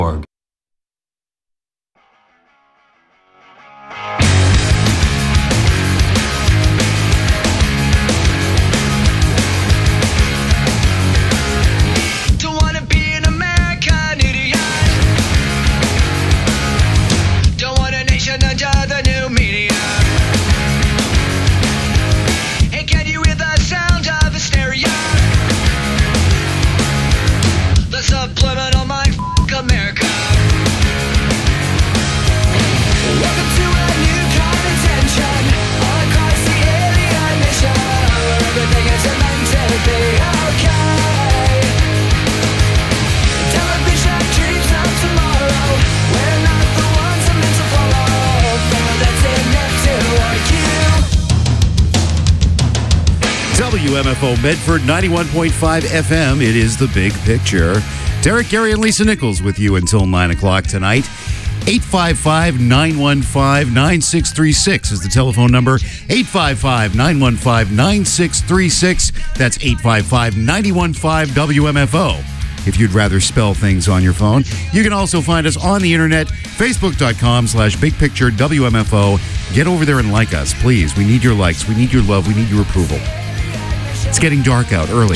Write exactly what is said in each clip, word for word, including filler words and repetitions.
org. W M F O Medford ninety-one point five F M. It is The Big Picture. Derek, Gary, and Lisa Nichols with you until nine o'clock tonight. eight five five, nine one five, nine six three six is the telephone number. eight five five, nine one five, nine six three six. That's eight five five, nine one five, W M F O. If you'd rather spell things on your phone. You can also find us on the internet, facebook.com slash big picture W M F O. Get over there and like us, please. We need your likes. We need your love. We need your approval. It's getting dark out early.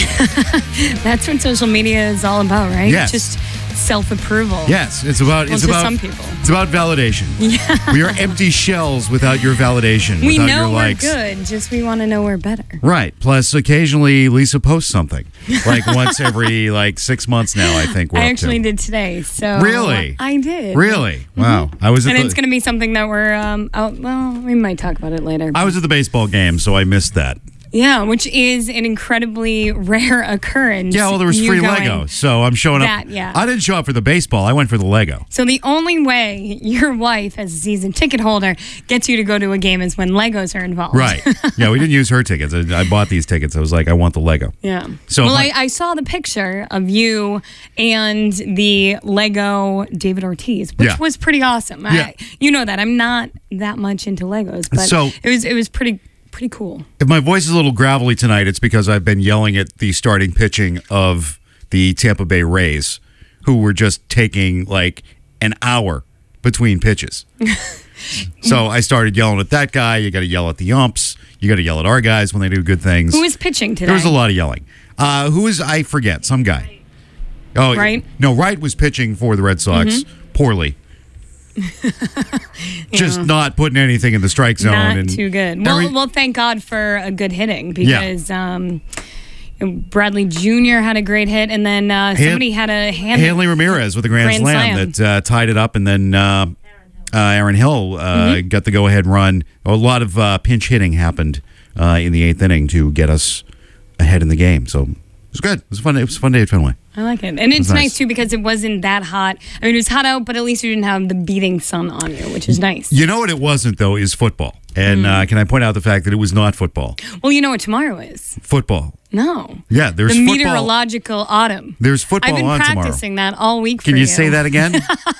That's what social media is all about, right? Yes. Just self-approval. Yes, it's about well, it's to about some people. It's about validation. Yeah. We are empty shells without your validation. We without know your we're likes. good, just we want to know we're better. Right. Plus, occasionally Lisa posts something, like once every like six months now. I think we're I up actually to. did today. So Really? I did. Really? Mm-hmm. Wow. I was. At And the, it's going to be something that we're. Um, out, well, we might talk about it later. I was at the baseball game, so I missed that. Yeah, which is an incredibly rare occurrence. Yeah, well, there was You free going- Lego, so I'm showing That, up. yeah. I didn't show up for the baseball. I went for the Lego. So the only way your wife, as a season ticket holder, gets you to go to a game is when Legos are involved. Right. Yeah, we didn't use her tickets. I, I bought these tickets. I was like, I want the Lego. Yeah. So well, my- I, I saw the picture of you and the Lego David Ortiz, which Yeah. was pretty awesome. Yeah. I, you know that I'm not that much into Legos, but So- it was it was pretty pretty cool. If my voice is a little gravelly tonight, it's because I've been yelling at the starting pitching of the Tampa Bay Rays, who were just taking like an hour between pitches. So I started yelling at that guy. You got to yell at the umps. You got to yell at our guys when they do good things. Who is pitching today? There was a lot of yelling. Uh, who is, I forget, some guy. Oh, Wright? No, Wright was pitching for the Red Sox Mm-hmm. poorly. Just not putting anything in the strike zone. Not and too good. Well, every- well, thank God for a good hitting because um, Bradley Junior had a great hit, and then uh, somebody had a hand. Hanley Ramirez with a grand, Grand slam, slam. that uh, tied it up, and then uh, uh, Aaron Hill uh, Mm-hmm. got the go-ahead run. A lot of uh, pinch hitting happened uh, in the eighth inning to get us ahead in the game. So it was good. It was a fun. It was a fun day at Fenway. I like it. And it's nice. nice. too, because it wasn't that hot. I mean, it was hot out, but at least you didn't have the beating sun on you, which is nice. You know what it wasn't, though, is football. And Mm. uh, can I point out the fact that it was not football? Well, you know what tomorrow is? Football. No. Yeah, there's the football. meteorological autumn. There's football I've been on tomorrow. practicing that all week for Can you. you say that again?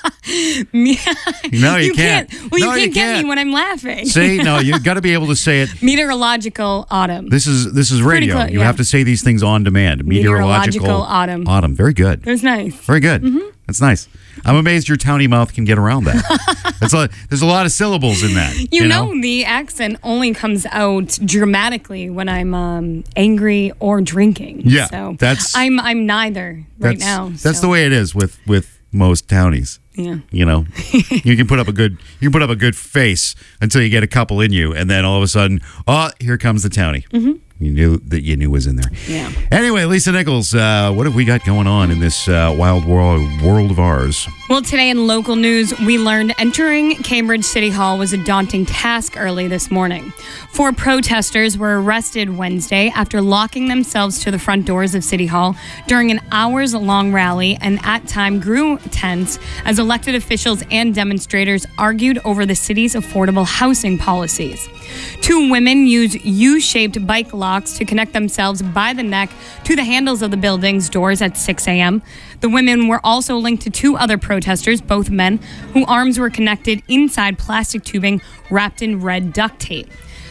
No, you can't. Well, you No, can't you get can't. me when I'm laughing. Say no. You got to be able to say it. Meteorological autumn. This is this is radio. close, You yeah. have to say these things on demand. Meteorological, Meteorological autumn. Autumn. Very good. It was nice. Very good. Mm-hmm. That's nice. I'm amazed your towny mouth can get around that. That's a, there's a lot of syllables in that. You, You, know, the accent only comes out dramatically when I'm um, angry or drinking. Yeah, so that's- I'm I'm neither right That's, now. that's so, the way it is with with most townies. Yeah. You know, you can put up a good you can put up a good face until you get a couple in you, and then all of a sudden, oh, here comes the townie. Mm-hmm. You knew that you knew was in there. Yeah. Anyway, Lisa Nichols, uh, what have we got going on in this uh, wild world world of ours? Well, today in local news, we learned entering Cambridge City Hall was a daunting task early this morning. Four protesters were arrested Wednesday after locking themselves to the front doors of City Hall during an hours-long rally, and at time grew tense as elected officials and demonstrators argued over the city's affordable housing policies. Two women used U-shaped bike locks to connect themselves by the neck to the handles of the building's doors at six a.m. The women were also linked to two other protesters, both men, whose arms were connected inside plastic tubing wrapped in red duct tape.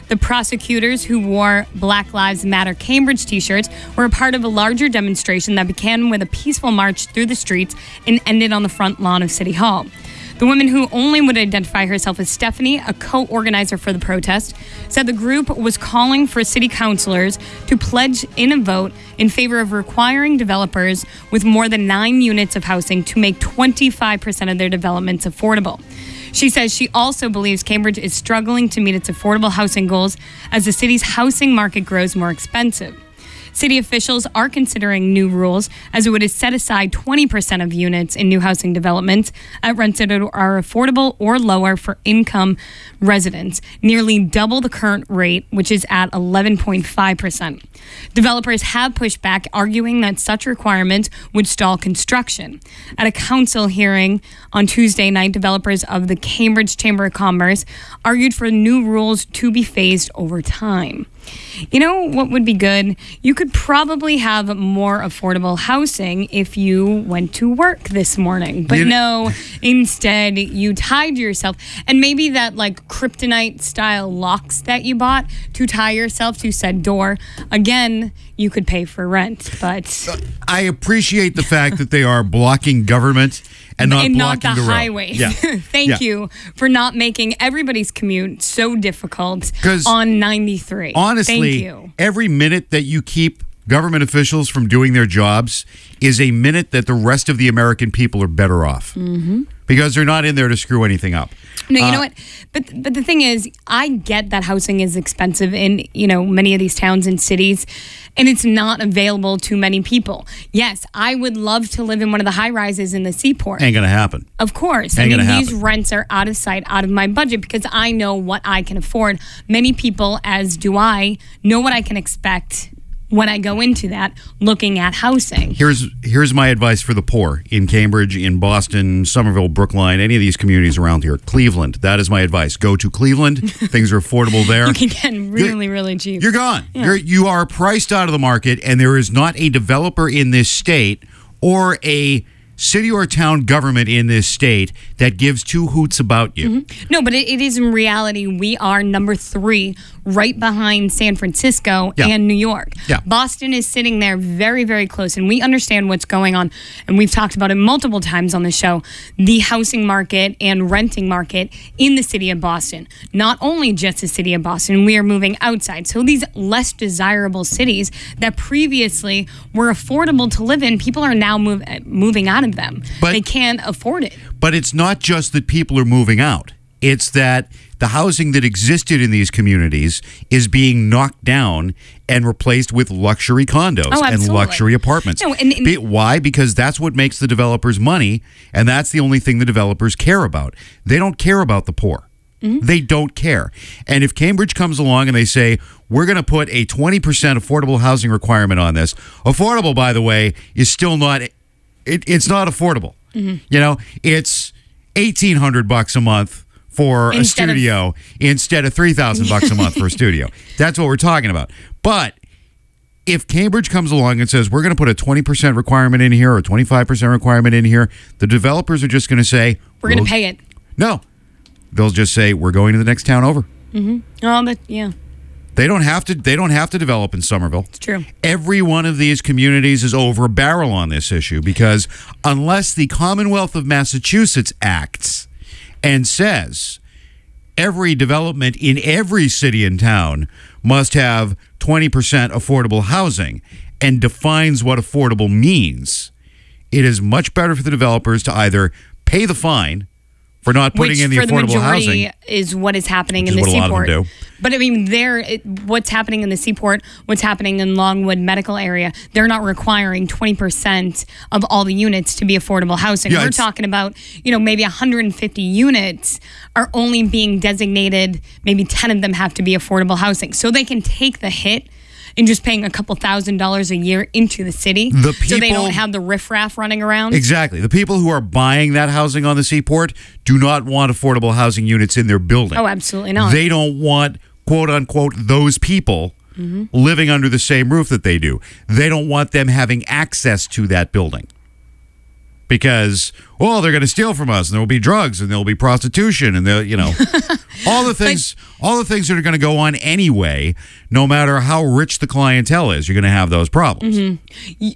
The prosecutors who wore Black Lives Matter Cambridge t-shirts were a part of a larger demonstration that began with a peaceful march through the streets and ended on the front lawn of City Hall. The woman, who only would identify herself as Stephanie, a co-organizer for the protest, said the group was calling for city councilors to pledge in a vote in favor of requiring developers with more than nine units of housing to make twenty-five percent of their developments affordable. She says she also believes Cambridge is struggling to meet its affordable housing goals as the city's housing market grows more expensive. City officials are considering new rules, as it would set aside twenty percent of units in new housing developments at rents that are affordable or lower for income residents, nearly double the current rate, which is at eleven point five percent. Developers have pushed back, arguing that such requirements would stall construction. At a council hearing on Tuesday night, developers of the Cambridge Chamber of Commerce argued for new rules to be phased over time. You know what would be good? You could probably have more affordable housing if you went to work this morning. But no, instead you tied yourself. And maybe that like kryptonite style locks that you bought to tie yourself to said door. Again, you could pay for rent. But I appreciate the fact that they are blocking government and not and blocking not the, the road. highways. Yeah. Thank Yeah. you for not making everybody's commute so difficult 'Cause on ninety-three. Honestly, Thank you. every minute that you keep government officials from doing their jobs is a minute that the rest of the American people are better off. Mm-hmm. Because they're not in there to screw anything up. No, you Uh, know what? But but the thing is, I get that housing is expensive in, you know, many of these towns and cities, and it's not available to many people. Yes, I would love to live in one of the high rises in the Seaport. Ain't gonna happen. Of course. Ain't I mean, gonna these happen. rents are out of sight, out of my budget, because I know what I can afford. Many people, as do I, know what I can expect when I go into that, looking at housing. Here's here's my advice for the poor in Cambridge, in Boston, Somerville, Brookline, any of these communities around here. Cleveland, that is my advice. Go to Cleveland. Things are affordable there. You can get really, really cheap. You're gone. You're, you are priced out of the market, and there is not a developer in this state or a city or town government in this state that gives two hoots about you. Mm-hmm. No, but it, it is in reality, we are number three, right behind San Francisco Yeah. and New York. Yeah. Boston is sitting there very, very close, and we understand what's going on, and we've talked about it multiple times on the show, the housing market and renting market in the city of Boston. Not only just the city of Boston, we are moving outside. So these less desirable cities that previously were affordable to live in, people are now move, moving out of them. But- they can't afford it. But it's not just that people are moving out. It's that the housing that existed in these communities is being knocked down and replaced with luxury condos Oh, and absolutely. luxury apartments. No, and- and- Be- Why? Because that's what makes the developers money, and that's the only thing the developers care about. They don't care about the poor. Mm-hmm. They don't care. And if Cambridge comes along and they say, we're going to put a twenty percent affordable housing requirement on this, affordable, by the way, is still not, it, it's not affordable. Mm-hmm. You know, it's eighteen hundred bucks a month for Instead a of- studio instead of three thousand bucks a month for a studio. That's what we're talking about. But if Cambridge comes along and says, we're going to put a twenty percent requirement in here or a twenty-five percent requirement in here, the developers are just going to say, We're going "We'll-" to pay it. No. They'll just say, we're going to the next town over. Oh, that, yeah, They don't have to they don't have to develop in Somerville. it's true. Every one of these communities is over a barrel on this issue because unless the Commonwealth of Massachusetts acts and says every development in every city and town must have twenty percent affordable housing and defines what affordable means, it is much better for the developers to either pay the fine for not putting Which, in the for the affordable majority, housing. is what is happening Which in is the what a lot of Seaport. them do. But I mean, there, it, what's happening in the Seaport, what's happening in Longwood Medical Area, they're not requiring twenty percent of all the units to be affordable housing. Yeah, We're it's- talking about, you know, maybe one hundred fifty units are only being designated, maybe ten of them have to be affordable housing. So they can take the hit in just paying a couple thousand dollars a year into the city. The so they people- don't have the riffraff running around. Exactly. The people who are buying that housing on the Seaport do not want affordable housing units in their building. Oh, absolutely not. They don't want, quote unquote, those people Mm-hmm. living under the same roof that they do. They don't want them having access to that building. because, well, they're going to steal from us, and there will be drugs, and there will be prostitution, and you know, all the things, but, all the things that are going to go on anyway. No matter how rich the clientele is, you're going to have those problems. Mm-hmm.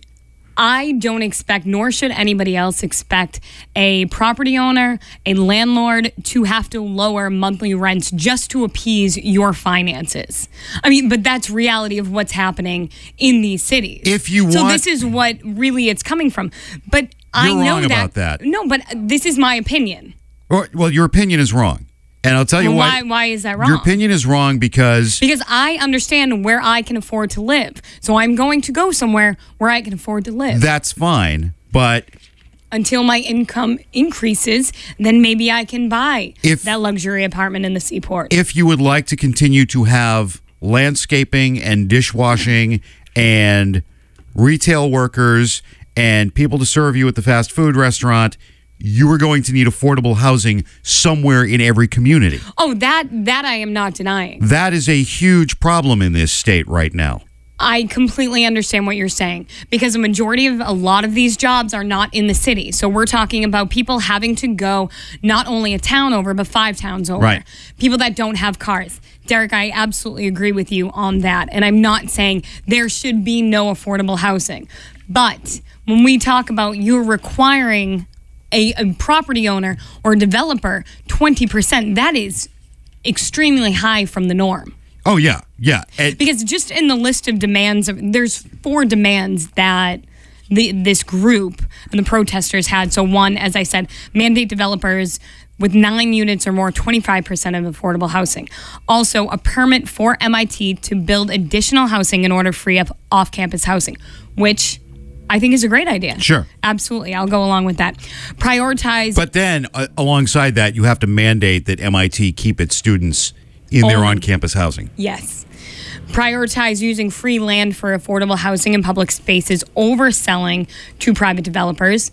I don't expect, nor should anybody else expect, a property owner, a landlord to have to lower monthly rents just to appease your finances. I mean, but that's reality of what's happening in these cities. If you want, so this is what really it's coming from. But I you're know wrong that, about that. No, but this is my opinion. Or, well, your opinion is wrong. And I'll tell you well, why. Why Why is that wrong? Your opinion is wrong because... Because I understand where I can afford to live. So I'm going to go somewhere where I can afford to live. That's fine, but... Until my income increases, then maybe I can buy if, that luxury apartment in the Seaport. If you would like to continue to have landscaping and dishwashing and retail workers and people to serve you at the fast food restaurant... you are going to need affordable housing somewhere in every community. Oh, that that I am not denying. That is a huge problem in this state right now. I completely understand what you're saying because a majority of a lot of these jobs are not in the city. So we're talking about people having to go not only a town over, but five towns over. Right. People that don't have cars. Derek, I absolutely agree with you on that. And I'm not saying there should be no affordable housing. But when we talk about you're requiring A, a property owner or developer twenty percent, that is extremely high from the norm. Oh, yeah, yeah. And because just in the list of demands, there's four demands that the, this group and the protesters had. So one, as I said, mandate developers with nine units or more, twenty-five percent of affordable housing. Also, a permit for M I T to build additional housing in order to free up off-campus housing, which... I think is a great idea. Sure. Absolutely. I'll go along with that. Prioritize. But then, uh, alongside that, you have to mandate that M I T keep its students in their on-campus housing. Yes. Prioritize using free land for affordable housing and public spaces over selling to private developers.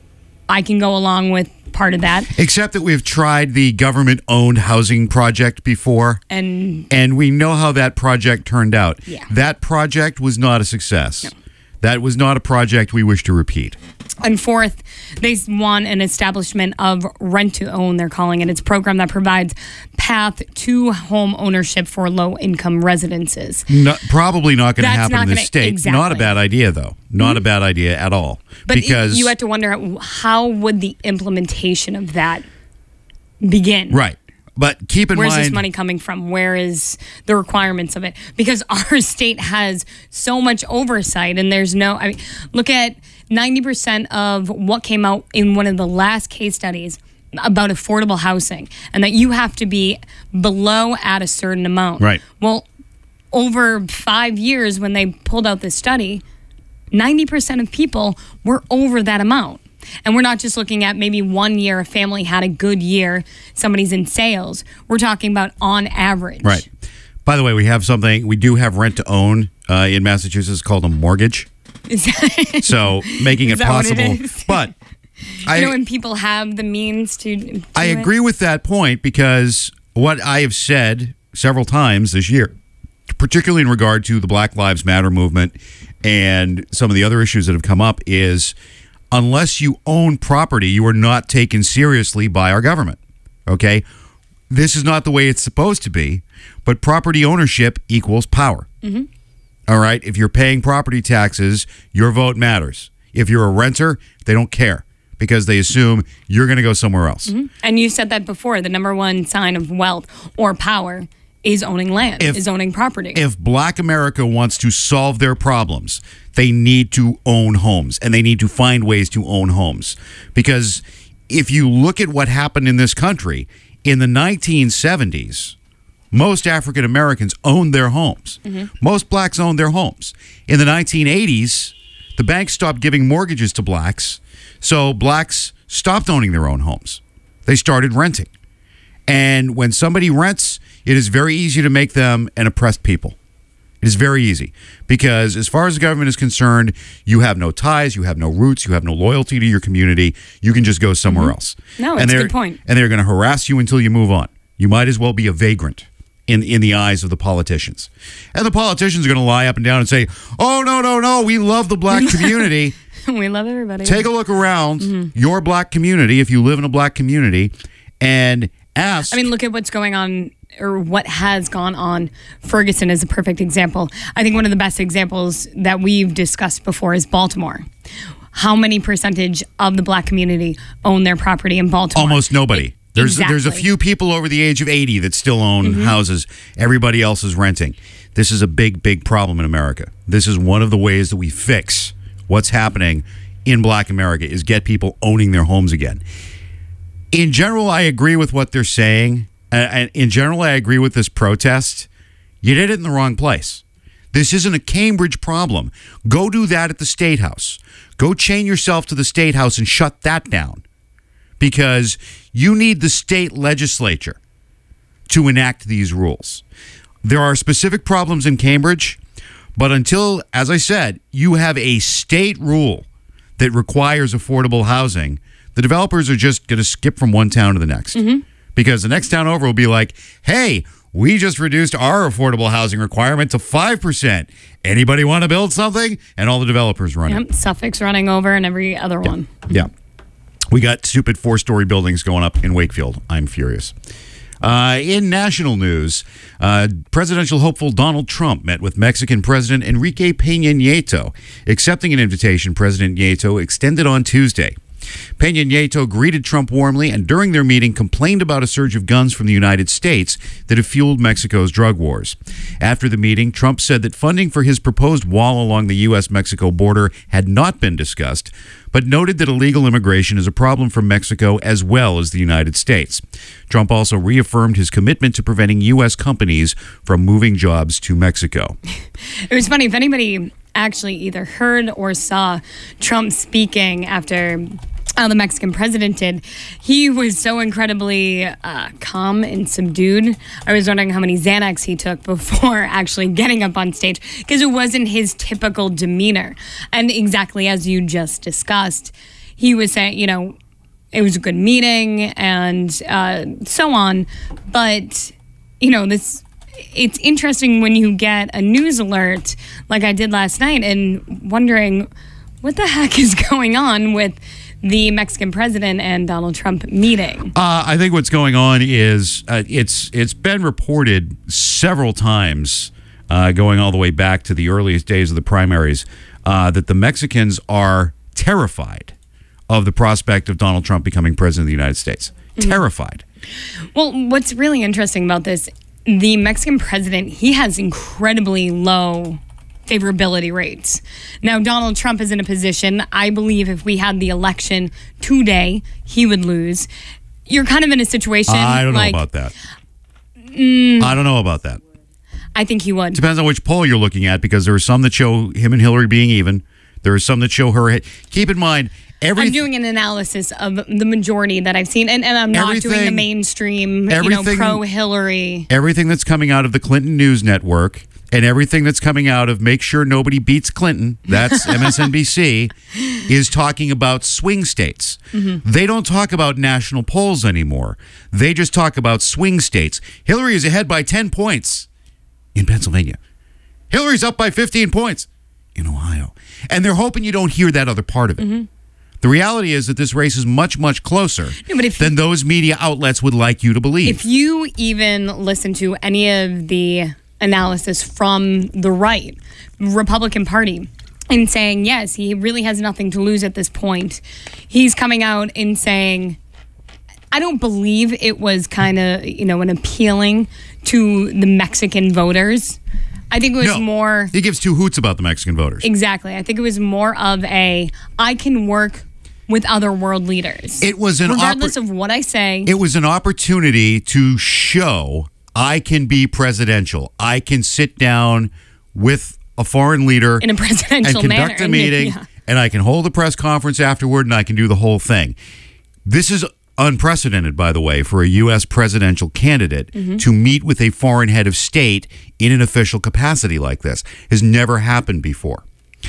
I can go along with part of that. Except that we've tried the government-owned housing project before. And and we know how that project turned out. Yeah. That project was not a success. No. That was not a project we wish to repeat. And fourth, they want an establishment of rent-to-own, they're calling it. It's a program that provides path to home ownership for low-income residences. No, probably not going to That's happen not in this gonna- state. exactly. Not a bad idea, though. Not mm-hmm. a bad idea at all. But because you have to wonder, how would the implementation of that begin? Right. But keep in Where's mind... this money coming from? Where is the requirements of it? Because our state has so much oversight and there's no... I mean, look at ninety percent of what came out in one of the last case studies about affordable housing and that you have to be below at a certain amount. Right. Well, over five years when they pulled out this study, ninety percent of people were over that amount. And we're not just looking at maybe one year a family had a good year, somebody's in sales. We're talking about on average. Right. By the way, we have something, we do have rent to own uh, in Massachusetts called a mortgage. Is that, so making is it that possible. What it is? But I, you know, when people have the means to do I it? agree with that point because what I have said several times this year, particularly in regard to the Black Lives Matter movement and some of the other issues that have come up, is unless you own property, you are not taken seriously by our government. Okay? This is not the way it's supposed to be, but property ownership equals power. Mm-hmm. All right? If you're paying property taxes, your vote matters. If you're a renter, they don't care because they assume you're going to go somewhere else. Mm-hmm. And you said that before. The number one sign of wealth or power is owning land, if, is owning property. If Black America wants to solve their problems, they need to own homes, and they need to find ways to own homes. Because if you look at what happened in this country, in the nineteen seventies, most African Americans owned their homes. Mm-hmm. Most blacks owned their homes. In the nineteen eighties, the banks stopped giving mortgages to blacks, so blacks stopped owning their own homes. They started renting. And when somebody rents, it is very easy to make them an oppressed people. It is very easy because as far as the government is concerned, you have no ties, you have no roots, you have no loyalty to your community. You can just go somewhere mm-hmm. else. No, it's a good point. And they're going to harass you until you move on. You might as well be a vagrant in, in the eyes of the politicians. And the politicians are going to lie up and down and say, oh, no, no, no, we love the black community. We love everybody. Take a look around mm-hmm. your black community, if you live in a black community, and ask. I mean, look at what's going on, or what has gone on. Ferguson is a perfect example. I think one of the best examples that we've discussed before is Baltimore. How many percentage of the black community own their property in Baltimore? Almost nobody. It, there's exactly. there's a few people over the age of eighty that still own mm-hmm. houses. Everybody else is renting. This is a big, big problem in America. This is one of the ways that we fix what's happening in black America, is get people owning their homes again. In general, I agree with what they're saying. And in general, I agree with this protest. You did it in the wrong place. This isn't a Cambridge problem. Go do that at the State House. Go chain yourself to the State House and shut that down. Because you need the state legislature to enact these rules. There are specific problems in Cambridge, but until, as I said, you have a state rule that requires affordable housing, the developers are just going to skip from one town to the next. Mm-hmm. Because the next town over will be like, hey, we just reduced our affordable housing requirement to five percent. Anybody want to build something? And all the developers run yep, it. Suffolk's running over and every other yeah. one. Yeah. We got stupid four-story buildings going up in Wakefield. I'm furious. Uh, in national news, uh, presidential hopeful Donald Trump met with Mexican President Enrique Peña Nieto, accepting an invitation President Nieto extended on Tuesday. Peña Nieto greeted Trump warmly and during their meeting complained about a surge of guns from the United States that have fueled Mexico's drug wars. After the meeting, Trump said that funding for his proposed wall along the U S Mexico border had not been discussed, but noted that illegal immigration is a problem for Mexico as well as the United States. Trump also reaffirmed his commitment to preventing U S companies from moving jobs to Mexico. It was funny, if anybody actually either heard or saw Trump speaking after uh, the Mexican president did, he was so incredibly uh, calm and subdued. I was wondering how many Xanax he took before actually getting up on stage, because it wasn't his typical demeanor. And exactly as you just discussed, he was saying, you know, it was a good meeting and uh, so on. But, you know, this... it's interesting when you get a news alert like I did last night and wondering what the heck is going on with the Mexican president and Donald Trump meeting. Uh, I think what's going on is uh, it's it's been reported several times, uh, going all the way back to the earliest days of the primaries, uh, that the Mexicans are terrified of the prospect of Donald Trump becoming president of the United States. Mm-hmm. Terrified. Well, what's really interesting about this, the Mexican president, he has incredibly low favorability rates. Now, Donald Trump is in a position, I believe if we had the election today, he would lose. You're kind of in a situation I don't like, know about that. Mm, I don't know about that. I think he would. Depends on which poll you're looking at, because there are some that show him and Hillary being even. There are some that show her. Keep in mind, Every, I'm doing an analysis of the majority that I've seen, and, and I'm not doing the mainstream, you know, pro-Hillary. Everything that's coming out of the Clinton News Network and everything that's coming out of Make Sure Nobody Beats Clinton, that's M S N B C, is talking about swing states. Mm-hmm. They don't talk about national polls anymore. They just talk about swing states. Hillary is ahead by ten points in Pennsylvania. Hillary's up by fifteen points in Ohio. And they're hoping you don't hear that other part of it. Mm-hmm. The reality is that this race is much, much closer no, but if than those media outlets would like you to believe. If you even listen to any of the analysis from the right Republican Party and saying, yes, he really has nothing to lose at this point, he's coming out and saying, I don't believe it was kind of, you know, an appealing to the Mexican voters. I think it was no, more... He gives two hoots about the Mexican voters. Exactly. I think it was more of a, I can work with other world leaders. It was an regardless oppor- of what I say. It was an opportunity to show I can be presidential. I can sit down with a foreign leader in a presidential and conduct manner. a meeting, yeah. and I can hold a press conference afterward, and I can do the whole thing. This is unprecedented, by the way, for a U S presidential candidate mm-hmm. to meet with a foreign head of state in an official capacity like this. Has never happened before.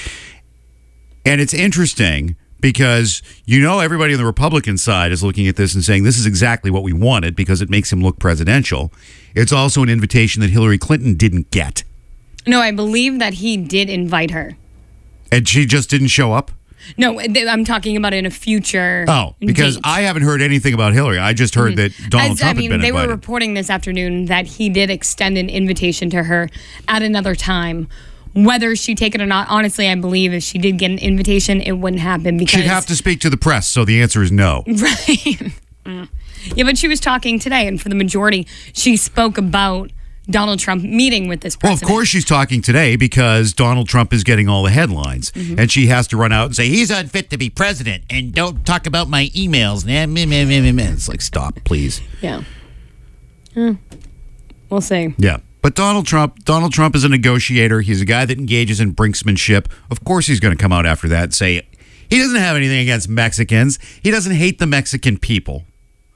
And it's interesting because, you know, everybody on the Republican side is looking at this and saying this is exactly what we wanted because it makes him look presidential. It's also an invitation that Hillary Clinton didn't get. No, I believe that he did invite her. And she just didn't show up? No, th- I'm talking about in a future. Oh, because date. I haven't heard anything about Hillary. I just heard that Donald As, Trump I mean, had been they invited. were reporting this afternoon that he did extend an invitation to her at another time. Whether she'd take it or not, honestly, I believe if she did get an invitation, it wouldn't happen because She'd have to speak to the press, so the answer is no. Right. Yeah, but she was talking today, and for the majority, she spoke about Donald Trump meeting with this Well, president. of course she's talking today because Donald Trump is getting all the headlines. Mm-hmm. And she has to run out and say, he's unfit to be president, and don't talk about my emails. It's like, stop, please. Yeah. Hmm. We'll see. Yeah. But Donald Trump, Donald Trump is a negotiator. He's a guy that engages in brinksmanship. Of course he's going to come out after that and say he doesn't have anything against Mexicans. He doesn't hate the Mexican people.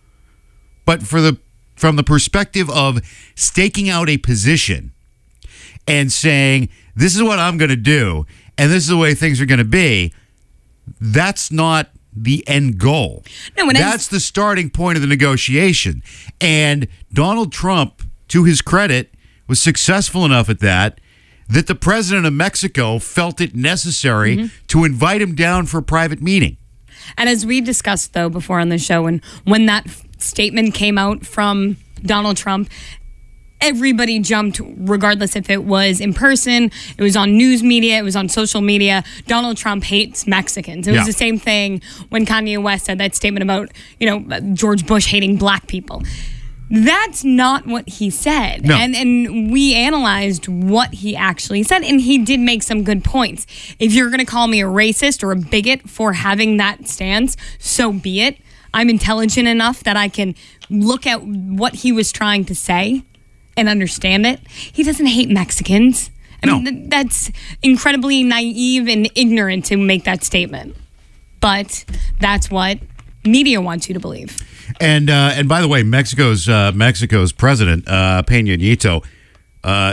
But for the from the perspective of staking out a position and saying, this is what I'm going to do, and this is the way things are going to be, that's not the end goal. No, and that's the starting point of the negotiation. And Donald Trump, to his credit, was successful enough at that that the president of Mexico felt it necessary mm-hmm. to invite him down for a private meeting. And as we discussed, though, before on the show, and when that statement came out from Donald Trump, everybody jumped, regardless if it was in person, it was on news media, it was on social media. Donald Trump hates Mexicans. It was yeah. the same thing when Kanye West said that statement about, you know, George Bush hating black people. That's not what he said. No. And and we analyzed what he actually said, and he did make some good points. If you're going to call me a racist or a bigot for having that stance, so be it. I'm intelligent enough that I can look at what he was trying to say and understand it. He doesn't hate Mexicans. I no. mean, th- that's incredibly naive and ignorant to make that statement. But that's what media wants you to believe. And uh, and by the way, Mexico's uh, Mexico's president uh, Peña Nieto uh,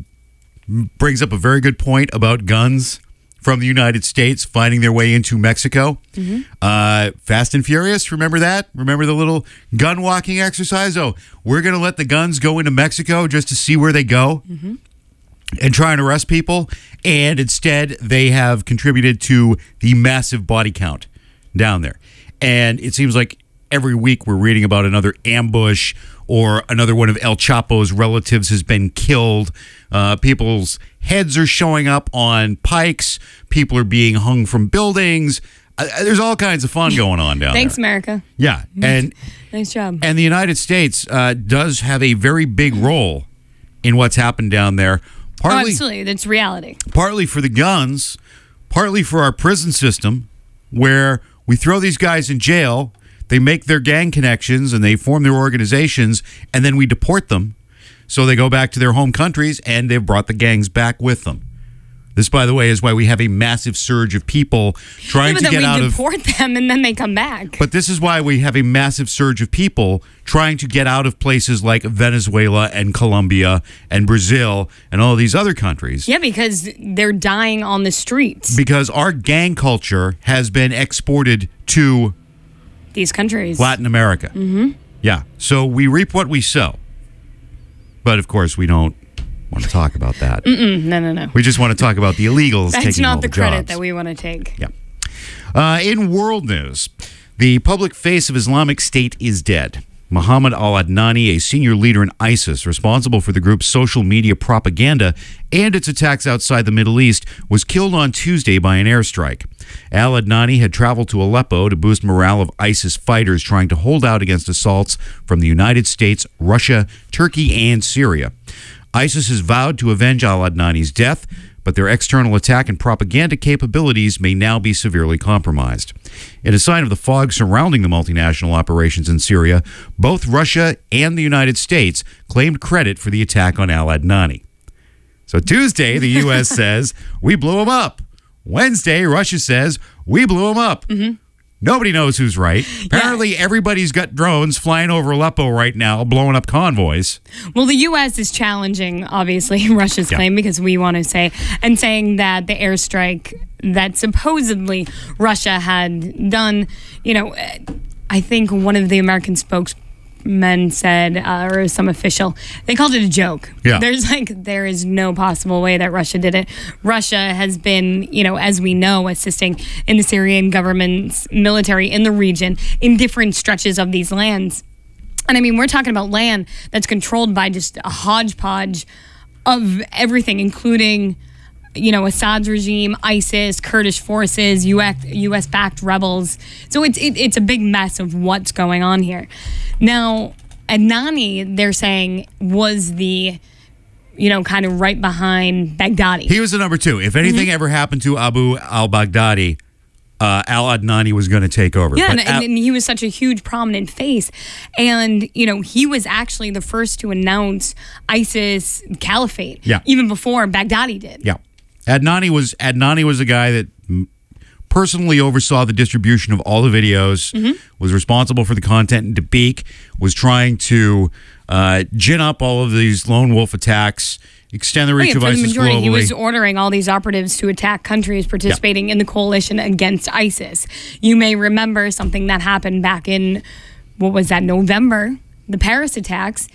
brings up a very good point about guns from the United States finding their way into Mexico. Mm-hmm. Uh, Fast and Furious, remember that? Remember the little gun walking exercise? Oh, we're going to let the guns go into Mexico just to see where they go mm-hmm. and try and arrest people. And instead, they have contributed to the massive body count down there. And it seems like every week we're reading about another ambush or another one of El Chapo's relatives has been killed. Uh, people's heads are showing up on pikes. People are being hung from buildings. Uh, there's all kinds of fun going on down Thanks, there. America. Yeah. And nice job. And the United States uh, does have a very big role in what's happened down there. Partly, oh, absolutely. That's reality. Partly for the guns, partly for our prison system, where we throw these guys in jail, they make their gang connections, and they form their organizations, and then we deport them. So they go back to their home countries, and they've brought the gangs back with them. This, by the way, is why we have a massive surge of people trying yeah, to get out of... But then we deport them, and then they come back. But this is why we have a massive surge of people trying to get out of places like Venezuela and Colombia and Brazil and all these other countries. Yeah, because they're dying on the streets. Because our gang culture has been exported to... these countries. Latin America. Mm-hmm. Yeah. So we reap what we sow. But, of course, we don't want to talk about that. Mm-mm, no, no, no. We just want to talk about the illegals That's taking all not the the credit jobs. that we want to take. Yeah. Uh, in world news, the public face of Islamic State is dead. Mohammed al-Adnani, a senior leader in ISIS responsible for the group's social media propaganda and its attacks outside the Middle East, was killed on Tuesday by an airstrike. Al-Adnani had traveled to Aleppo to boost morale of ISIS fighters trying to hold out against assaults from the United States, Russia, Turkey, and Syria. ISIS has vowed to avenge al-Adnani's death, but their external attack and propaganda capabilities may now be severely compromised. In a sign of the fog surrounding the multinational operations in Syria, both Russia and the United States claimed credit for the attack on al-Adnani. So Tuesday, the U S says, we blew him up. Wednesday, Russia says, we blew him up. Mm-hmm. Nobody knows who's right. Apparently, yeah. everybody's got drones flying over Aleppo right now, blowing up convoys. Well, the U S is challenging, obviously, Russia's yeah. claim, because we want to say, and saying that the airstrike that supposedly Russia had done, you know, I think one of the American spokes spokesman said, uh, or some official, they called it a joke. Yeah. There's like, there is no possible way that Russia did it. Russia has been, you know, as we know, assisting in the Syrian government's military in the region in different stretches of these lands. And I mean, we're talking about land that's controlled by just a hodgepodge of everything, including, you know, Assad's regime, ISIS, Kurdish forces, U S U S-backed rebels. So it's it, it's a big mess of what's going on here. Now, Adnani, they're saying, was the, you know, kind of right behind Baghdadi. He was the number two. If anything mm-hmm. ever happened to Abu al-Baghdadi, uh, al-Adnani was going to take over. Yeah, but and, Al- and he was such a huge, prominent face. And, you know, he was actually the first to announce ISIS caliphate, yeah. even before Baghdadi did. Yeah. Adnani was Adnani was a guy that personally oversaw the distribution of all the videos, mm-hmm. was responsible for the content in Dabiq, was trying to uh, gin up all of these lone wolf attacks, extend the reach oh, yeah, of for ISIS the majority, globally. He was ordering all these operatives to attack countries participating yeah. in the coalition against ISIS. You may remember something that happened back in, what was that, November, the Paris attacks.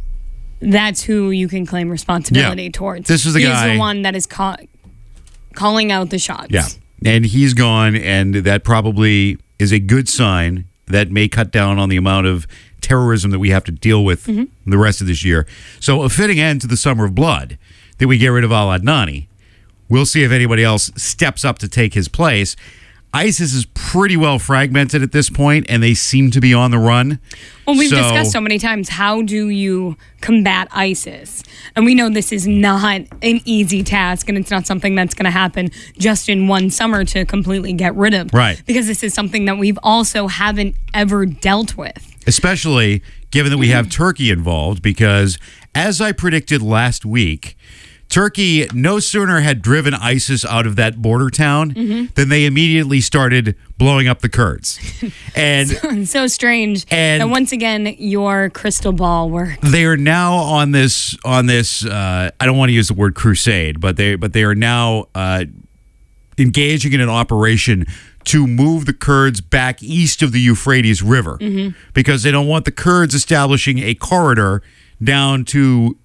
That's who you can claim responsibility yeah. towards. This is the He's guy. He's the one that is ca- calling out the shots. Yeah. And he's gone, and that probably is a good sign that may cut down on the amount of terrorism that we have to deal with mm-hmm. the rest of this year. So a fitting end to the summer of blood that we get rid of al-Adnani. We'll see if anybody else steps up to take his place. ISIS is pretty well fragmented at this point, and they seem to be on the run. Well, we've so, discussed so many times, how do you combat ISIS? And we know this is not an easy task, and it's not something that's going to happen just in one summer to completely get rid of. Right. Because this is something that we've also haven't ever dealt with. Especially given that we have Turkey involved, because as I predicted last week, Turkey no sooner had driven ISIS out of that border town mm-hmm. than they immediately started blowing up the Kurds. And so, so strange. And that once again, your crystal ball works. They are now on this on this. Uh, I don't want to use the word crusade, but they but they are now uh, engaging in an operation to move the Kurds back east of the Euphrates River mm-hmm. because they don't want the Kurds establishing a corridor down to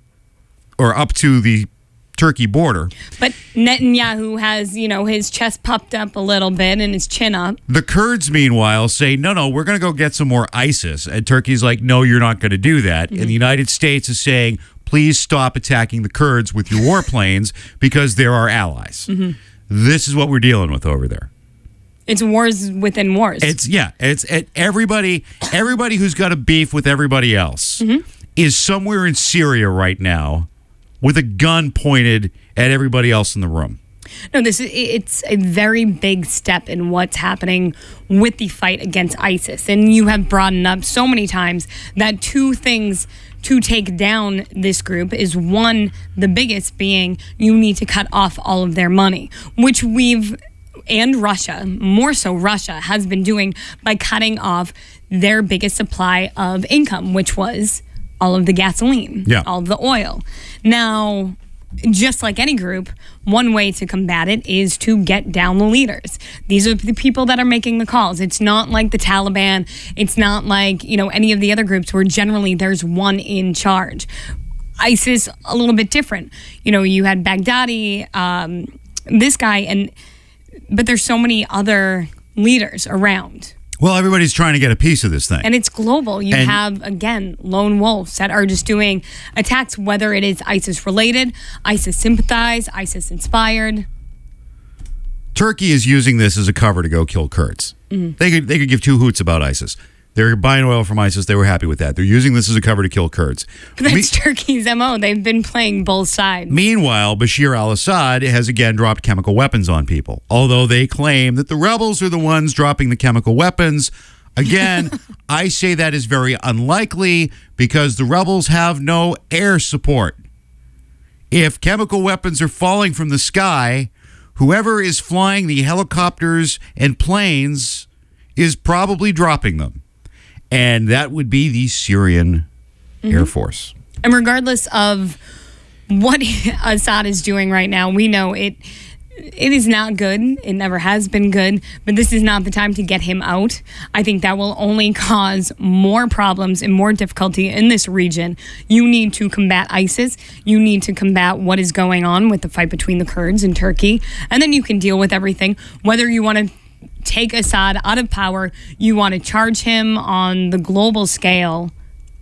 or up to the Turkey border. But Netanyahu has, you know, his chest puffed up a little bit and his chin up. The Kurds, meanwhile, say, no, no, we're going to go get some more ISIS. And Turkey's like, no, you're not going to do that. Mm-hmm. And the United States is saying, please stop attacking the Kurds with your warplanes because they're our allies. Mm-hmm. This is what we're dealing with over there. It's wars within wars. It's yeah. It's it, everybody. Everybody who's got a beef with everybody else mm-hmm. is somewhere in Syria right now, with a gun pointed at everybody else in the room. No, this is it's a very big step in what's happening with the fight against ISIS, and you have brought it up so many times that two things to take down this group is one, the biggest being you need to cut off all of their money, which we've. And Russia, more so Russia, has been doing by cutting off their biggest supply of income, which was all of the gasoline, yeah. all of the oil. Now, just like any group, one way to combat it is to get down the leaders. These are the people that are making the calls. It's not like the Taliban. It's not like, you know, any of the other groups where generally there's one in charge. ISIS, a little bit different. You know, you had Baghdadi, um, this guy, and but there's so many other leaders around. Well, everybody's trying to get a piece of this thing. And it's global. You and have, again, lone wolves that are just doing attacks, whether it is ISIS-related, ISIS-sympathized, ISIS-inspired. Turkey is using this as a cover to go kill Kurds. Mm-hmm. They could they could give two hoots about ISIS. They're buying oil from ISIS. They were happy with that. They're using this as a cover to kill Kurds. But that's Me- Turkey's M O. They've been playing both sides. Meanwhile, Bashir al-Assad has again dropped chemical weapons on people, although they claim that the rebels are the ones dropping the chemical weapons. Again, I say that is very unlikely because the rebels have no air support. If chemical weapons are falling from the sky, whoever is flying the helicopters and planes is probably dropping them. And that would be the Syrian mm-hmm. Air Force. And regardless of what Assad is doing right now, we know it. it is not good. It never has been good, but this is not the time to get him out. I think that will only cause more problems and more difficulty in this region. You need to combat ISIS. You need to combat what is going on with the fight between the Kurds and Turkey, and then you can deal with everything. Whether you want to take Assad out of power, you want to charge him on the global scale,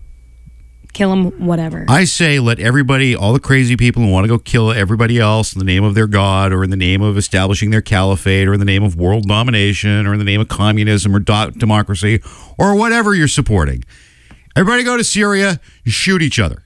kill him, whatever. I say let everybody, all the crazy people who want to go kill everybody else in the name of their God or in the name of establishing their caliphate or in the name of world domination or in the name of communism or do- democracy or whatever you're supporting. Everybody go to Syria and shoot each other.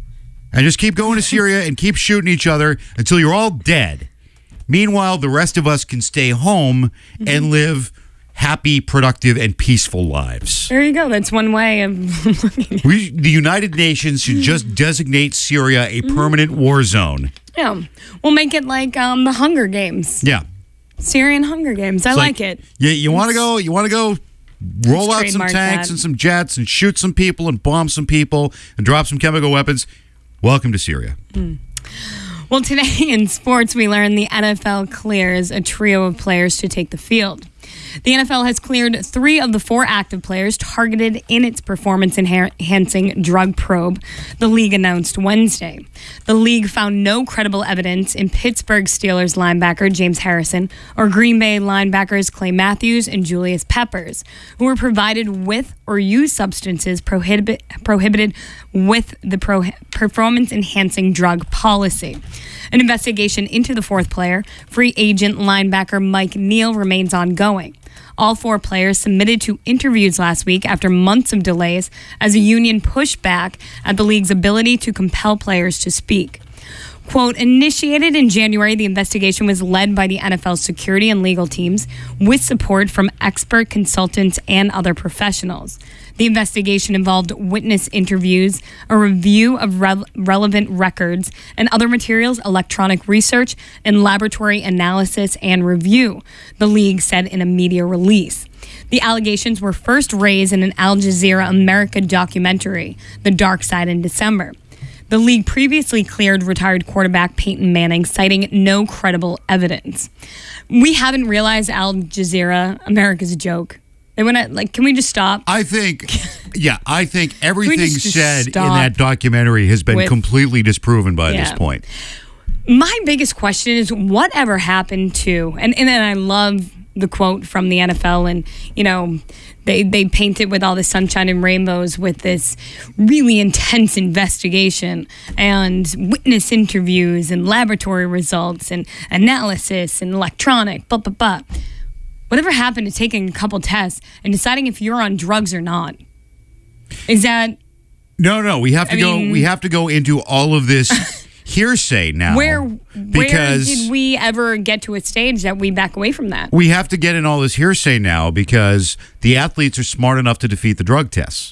And just keep going to Syria and keep shooting each other until you're all dead. Meanwhile, the rest of us can stay home mm-hmm. and live happy, productive, and peaceful lives. There you go. That's one way of looking at it. We, the United Nations should just designate Syria a permanent war zone. Yeah. We'll make it like um, the Hunger Games. Yeah. Syrian Hunger Games. I like, like it. Yeah, you want to go, you want to go roll out some tanks that. and some jets and shoot some people and bomb some people and drop some chemical weapons. Welcome to Syria. Mm. Well, today in sports, we learned the N F L clears a trio of players to take the field. The N F L has cleared three of the four active players targeted in its performance-enhancing drug probe, the league announced Wednesday. The league found no credible evidence in Pittsburgh Steelers linebacker James Harrison or Green Bay linebackers Clay Matthews and Julius Peppers, who were provided with or used substances prohibit, prohibited with the pro, performance-enhancing drug policy. An investigation into the fourth player, free agent linebacker Mike Neal, remains ongoing. All four players submitted to interviews last week after months of delays as a union pushed back at the league's ability to compel players to speak. Quote, initiated in January, the investigation was led by the N F L's security and legal teams with support from expert consultants and other professionals. The investigation involved witness interviews, a review of re- relevant records and other materials, electronic research, and laboratory analysis and review, the league said in a media release. The allegations were first raised in an Al Jazeera America documentary, The Dark Side, in December. The league previously cleared retired quarterback Peyton Manning, citing no credible evidence. We haven't realized Al Jazeera America's a joke. They want to, like, can we just stop? I think, yeah, I think everything just said in stop that documentary has been with- completely disproven by Yeah. this point. My biggest question is whatever happened to, and, and then I love the quote from the N F L, and, you know, they, they paint it with all the sunshine and rainbows with this really intense investigation and witness interviews and laboratory results and analysis and electronic, blah, blah, blah. Whatever happened to taking a couple tests and deciding if you're on drugs or not? Is that... No, no, we have to I go, mean- we have to go into all of this hearsay now. Where, because where did we ever get to a stage that we back away from that? we have to get in all this hearsay now because the athletes are smart enough to defeat the drug tests.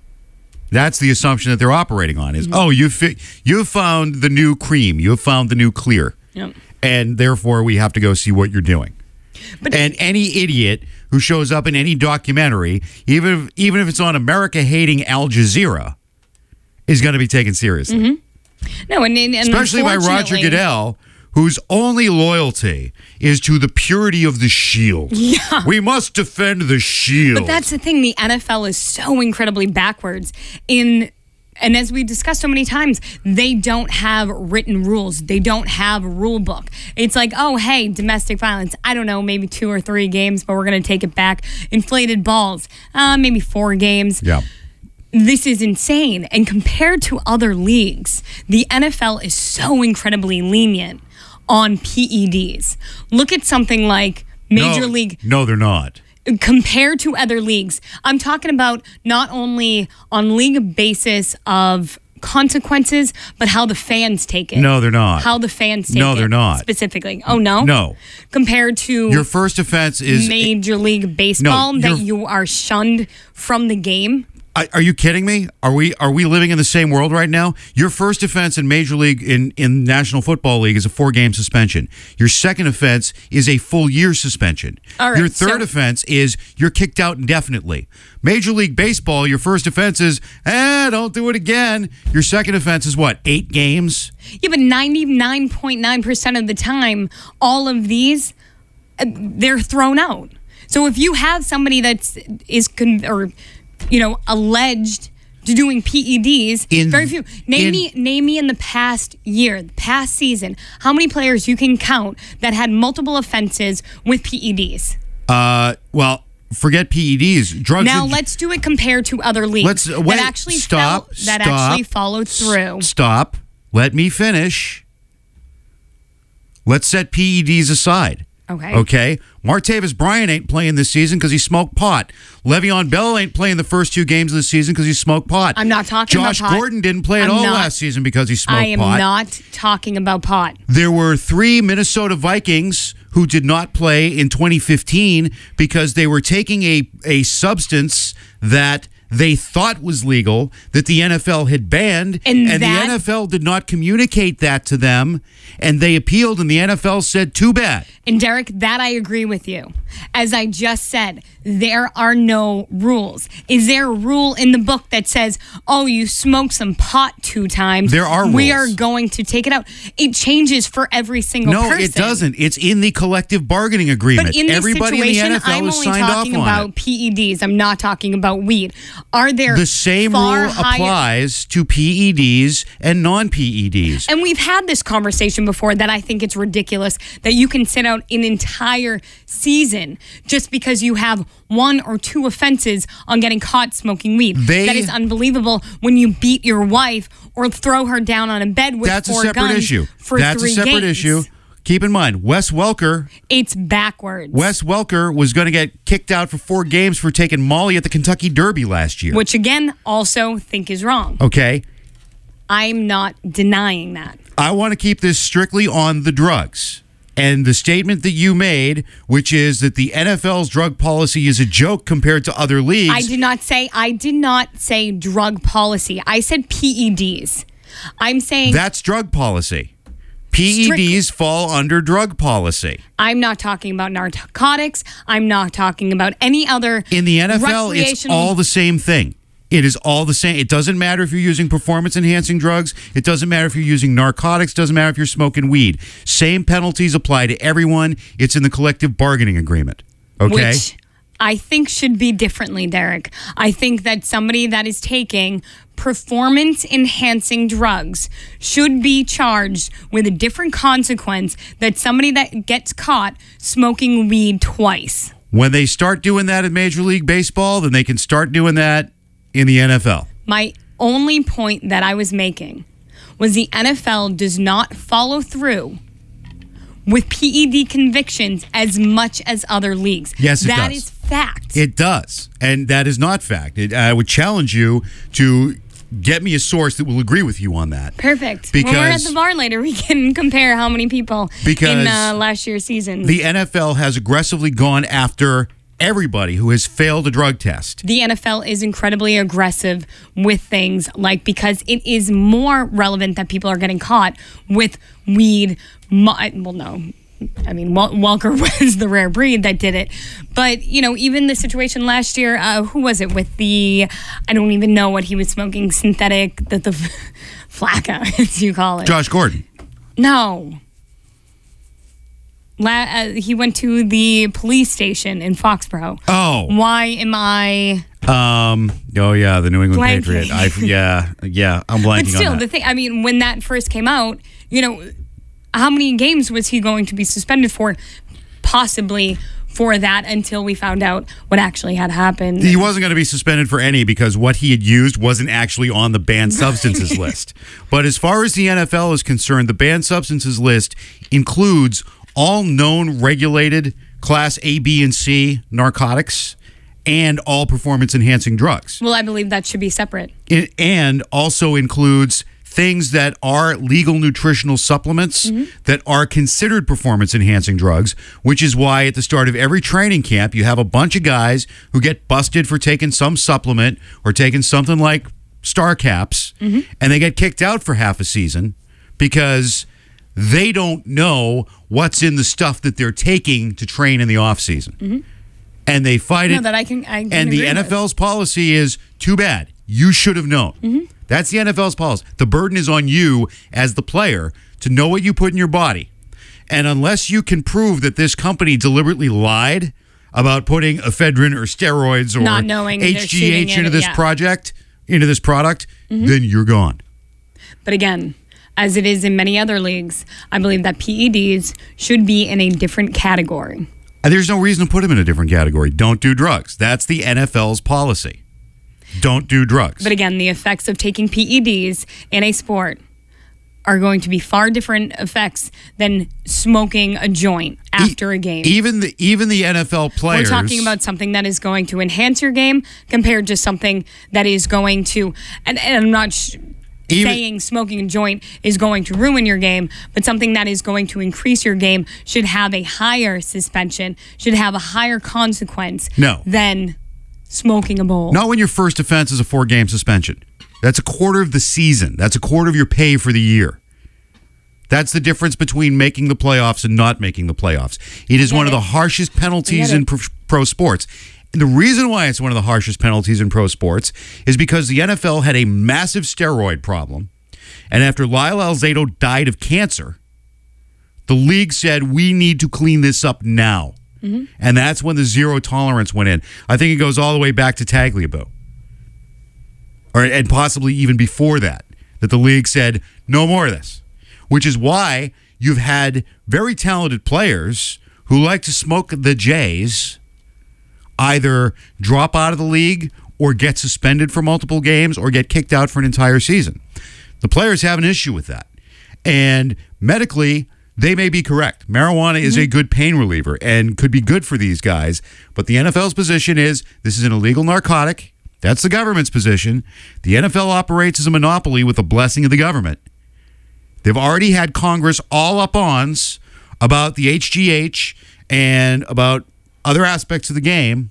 That's the assumption that they're operating on is, mm-hmm. oh, you fi- you found the new cream, you have found the new clear, Yep. and therefore we have to go see what you're doing. But and any idiot who shows up in any documentary, even if, even if it's on America-hating Al Jazeera, is going to be taken seriously. Mm-hmm. No, and, and especially by Roger unfortunately- Goodell, whose only loyalty is to the purity of the shield. Yeah. We must defend the shield. But that's the thing. The N F L is so incredibly backwards in, and as we discussed so many times, they don't have written rules. They don't have a rule book. It's like, oh, hey, domestic violence. I don't know, maybe two or three games, but we're going to take it back. Inflated balls, uh, maybe four games. Yeah. This is insane. And compared to other leagues, the N F L is so incredibly lenient on P E Ds. Look at something like Major no, League. No, they're not. Compared to other leagues, I'm talking about not only on league basis of consequences, but how the fans take it. No, they're not. How the fans take it. No, they're not. Specifically. Oh, no? No. Compared to Your first offense is... Major League Baseball, No, that you're- you are shunned from the game. I, are you kidding me? Are we are we living in the same world right now? Your first offense in Major League in, in National Football League is a four-game suspension. Your second offense is a full year suspension. All right, your third so- offense is you're kicked out indefinitely. Major League Baseball, your first offense is, eh, don't do it again. Your second offense is what, eight games? Yeah, but ninety-nine point nine percent of the time, all of these, uh, they're thrown out. So if you have somebody that's is con- or you know alleged to doing P E Ds, In- very few. Name in- me, name me in the past year, the past season, how many players you can count that had multiple offenses with P E Ds? Uh, well, forget P E Ds. Drugs. Now and- let's do it compared to other leagues Let's uh, wait. that actually stop. fell- that stop, actually followed through. s- Stop. Let me finish. Let's set P E Ds aside. Okay. Okay. Martavis Bryant ain't playing this season because he smoked pot. Le'Veon Bell ain't playing the first two games of the season because he smoked pot. I'm not talking Josh about pot. Gordon didn't play at I'm all not- last season because he smoked I am pot. not talking about pot. There were three Minnesota Vikings who did not play in twenty fifteen because they were taking a, a substance that they thought was legal that the N F L had banned, And and, that- the N F L did not communicate that to them, and they appealed, and the N F L said, too bad. And Derek, that I agree with you. As I just said, there are no rules. Is there a rule in the book that says, oh, you smoked some pot two times? There are We rules. are going to take it out. It changes for every single No, person. it doesn't. It's in the collective bargaining agreement. But in this Everybody situation, in the N F L I'm has only signed off talking on about it. P E Ds. I'm not talking about weed. Are there The same far rule higher- applies to P E Ds and non-P E Ds. And we've had this conversation before that I think it's ridiculous that you can sit out an entire season just because you have one or two offenses on getting caught smoking weed. They- that is unbelievable when you beat your wife or throw her down on a bed with That's a four separate guns issue. for That's three a separate games. issue. Keep in mind, Wes Welker It's backwards. Wes Welker was going to get kicked out for four games for taking Molly at the Kentucky Derby last year. Which again, also think is wrong. Okay. I'm not denying that. I want to keep this strictly on the drugs. And the statement that you made, which is that the N F L's drug policy is a joke compared to other leagues. I did not say I did not say drug policy. I said P E Ds. I'm saying That's drug policy. P E Ds fall under drug policy. I'm not talking about narcotics. I'm not talking about any other In the N F L, it's recreational- all the same thing. It is all the same. It doesn't matter if you're using performance-enhancing drugs. It doesn't matter if you're using narcotics. It doesn't matter if you're smoking weed. Same penalties apply to everyone. It's in the collective bargaining agreement. Okay? which I think should be differently, Derek. I think that somebody that is taking performance-enhancing drugs should be charged with a different consequence than somebody that gets caught smoking weed twice. When they start doing that in Major League Baseball, then they can start doing that in the N F L. My only point that I was making was the N F L does not follow through with P E D convictions as much as other leagues. Yes, it That does. is fact. It does. And that is not fact. It, I would challenge you to get me a source that will agree with you on that. Perfect. Because when we're at the bar later, we can compare how many people Because in uh, last year's season. the N F L has aggressively gone after everybody who has failed a drug test. The N F L is incredibly aggressive with things like because it is more relevant that people are getting caught with weed. Mo- well, no. I mean, Wel- Welker was the rare breed that did it. But, you know, even the situation last year, uh, who was it with the, I don't even know what he was smoking, synthetic, the, the flacca, as you call it. Josh Gordon. No. La- uh, he went to the police station in Foxborough. Oh. Why am I... Um. Oh, yeah, the New England Blanking. Patriot. I, yeah, yeah, I'm blanking But still, on the that. thing, I mean, when that first came out, you know, how many games was he going to be suspended for? Possibly for that until we found out what actually had happened. He wasn't going to be suspended for any because what he had used wasn't actually on the banned substances list. But as far as the N F L is concerned, the banned substances list includes all known regulated Class A, B, and C narcotics and all performance-enhancing drugs. Well, I believe that should be separate. It, and also includes things that are legal nutritional supplements Mm-hmm. that are considered performance-enhancing drugs, which is why at the start of every training camp, you have a bunch of guys who get busted for taking some supplement or taking something like Star Caps, Mm-hmm. and they get kicked out for half a season because they don't know what's in the stuff that they're taking to train in the offseason. Mm-hmm. And they fight No, it. that I can. I can and the agree N with. F L's policy is, too bad. You should have known. Mm-hmm. That's the N F L's policy. The burden is on you as the player to know what you put in your body. And unless you can prove that this company deliberately lied about putting ephedrine or steroids or Not knowing they're H G shooting H in into it, this yeah. project, into this product, Mm-hmm. then you're gone. But again, as it is in many other leagues, I believe that P E Ds should be in a different category. And there's no reason to put them in a different category. Don't do drugs. That's the N F L's policy. Don't do drugs. But again, the effects of taking P E Ds in a sport are going to be far different effects than smoking a joint after a game. Even the even the N F L players. We're talking about something that is going to enhance your game compared to something that is going to, and, and I'm not sh- Even- saying smoking a joint is going to ruin your game, but something that is going to increase your game should have a higher suspension, should have a higher consequence No. than smoking a bowl. Not when your first offense is a four-game suspension. That's a quarter of the season. That's a quarter of your pay for the year. That's the difference between making the playoffs and not making the playoffs. It is I get one of it. the harshest penalties I get in it. pro, pro sports. And the reason why it's one of the harshest penalties in pro sports is because the N F L had a massive steroid problem. And after Lyle Alzado died of cancer, the league said, we need to clean this up now. Mm-hmm. And that's when the zero tolerance went in. I think it goes all the way back to Tagliabue. Or, and possibly even before that, that the league said, no more of this. Which is why you've had very talented players who like to smoke the J's either drop out of the league or get suspended for multiple games or get kicked out for an entire season. The players have an issue with that. And medically, they may be correct. Marijuana is a good pain reliever and could be good for these guys. But the N F L's position is this is an illegal narcotic. That's the government's position. The N F L operates as a monopoly with the blessing of the government. They've already had Congress all up ons about the H G H and about other aspects of the game.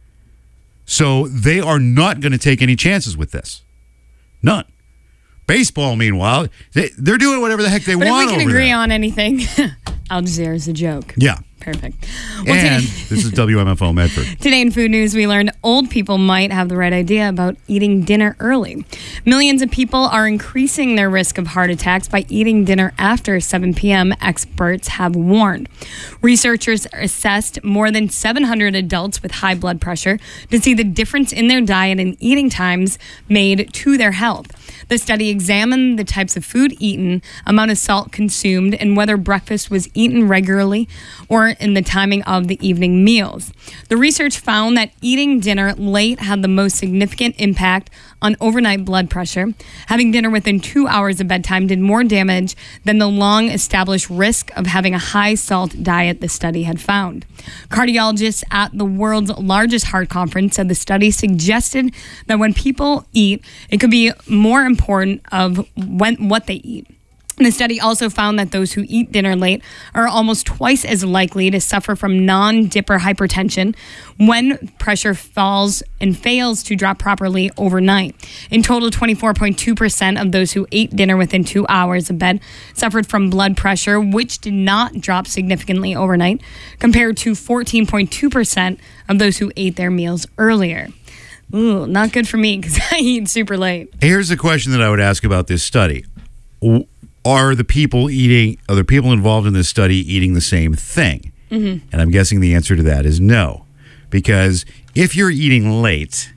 So they are not going to take any chances with this. None. Baseball, meanwhile, they, they're doing whatever the heck they But want if we can over agree there. on anything, Al Jazeera's a joke. Yeah. Perfect. Well, And today, this is W M F O Medford. today in Food News, we learned old people might have the right idea about eating dinner early. Millions of people are increasing their risk of heart attacks by eating dinner after seven p.m., experts have warned. Researchers assessed more than seven hundred adults with high blood pressure to see the difference in their diet and eating times made to their health. The study examined the types of food eaten, amount of salt consumed, and whether breakfast was eaten regularly or in the timing of the evening meals. The research found that eating dinner late had the most significant impact on overnight blood pressure. Having dinner within two hours of bedtime did more damage than the long-established risk of having a high-salt diet the study had found. Cardiologists at the world's largest heart conference said the study suggested that when people eat, it could be more important of when what they eat. The study also found that those who eat dinner late are almost twice as likely to suffer from non-dipper hypertension when pressure falls and fails to drop properly overnight. In total, twenty-four point two percent of those who ate dinner within two hours of bed suffered from blood pressure, which did not drop significantly overnight, compared to fourteen point two percent of those who ate their meals earlier. Ooh, not good for me because I eat super late. Here's the question that I would ask about this study. Are the people eating, are the people involved in this study eating the same thing? Mm-hmm. And I'm guessing the answer to that is no. Because if you're eating late,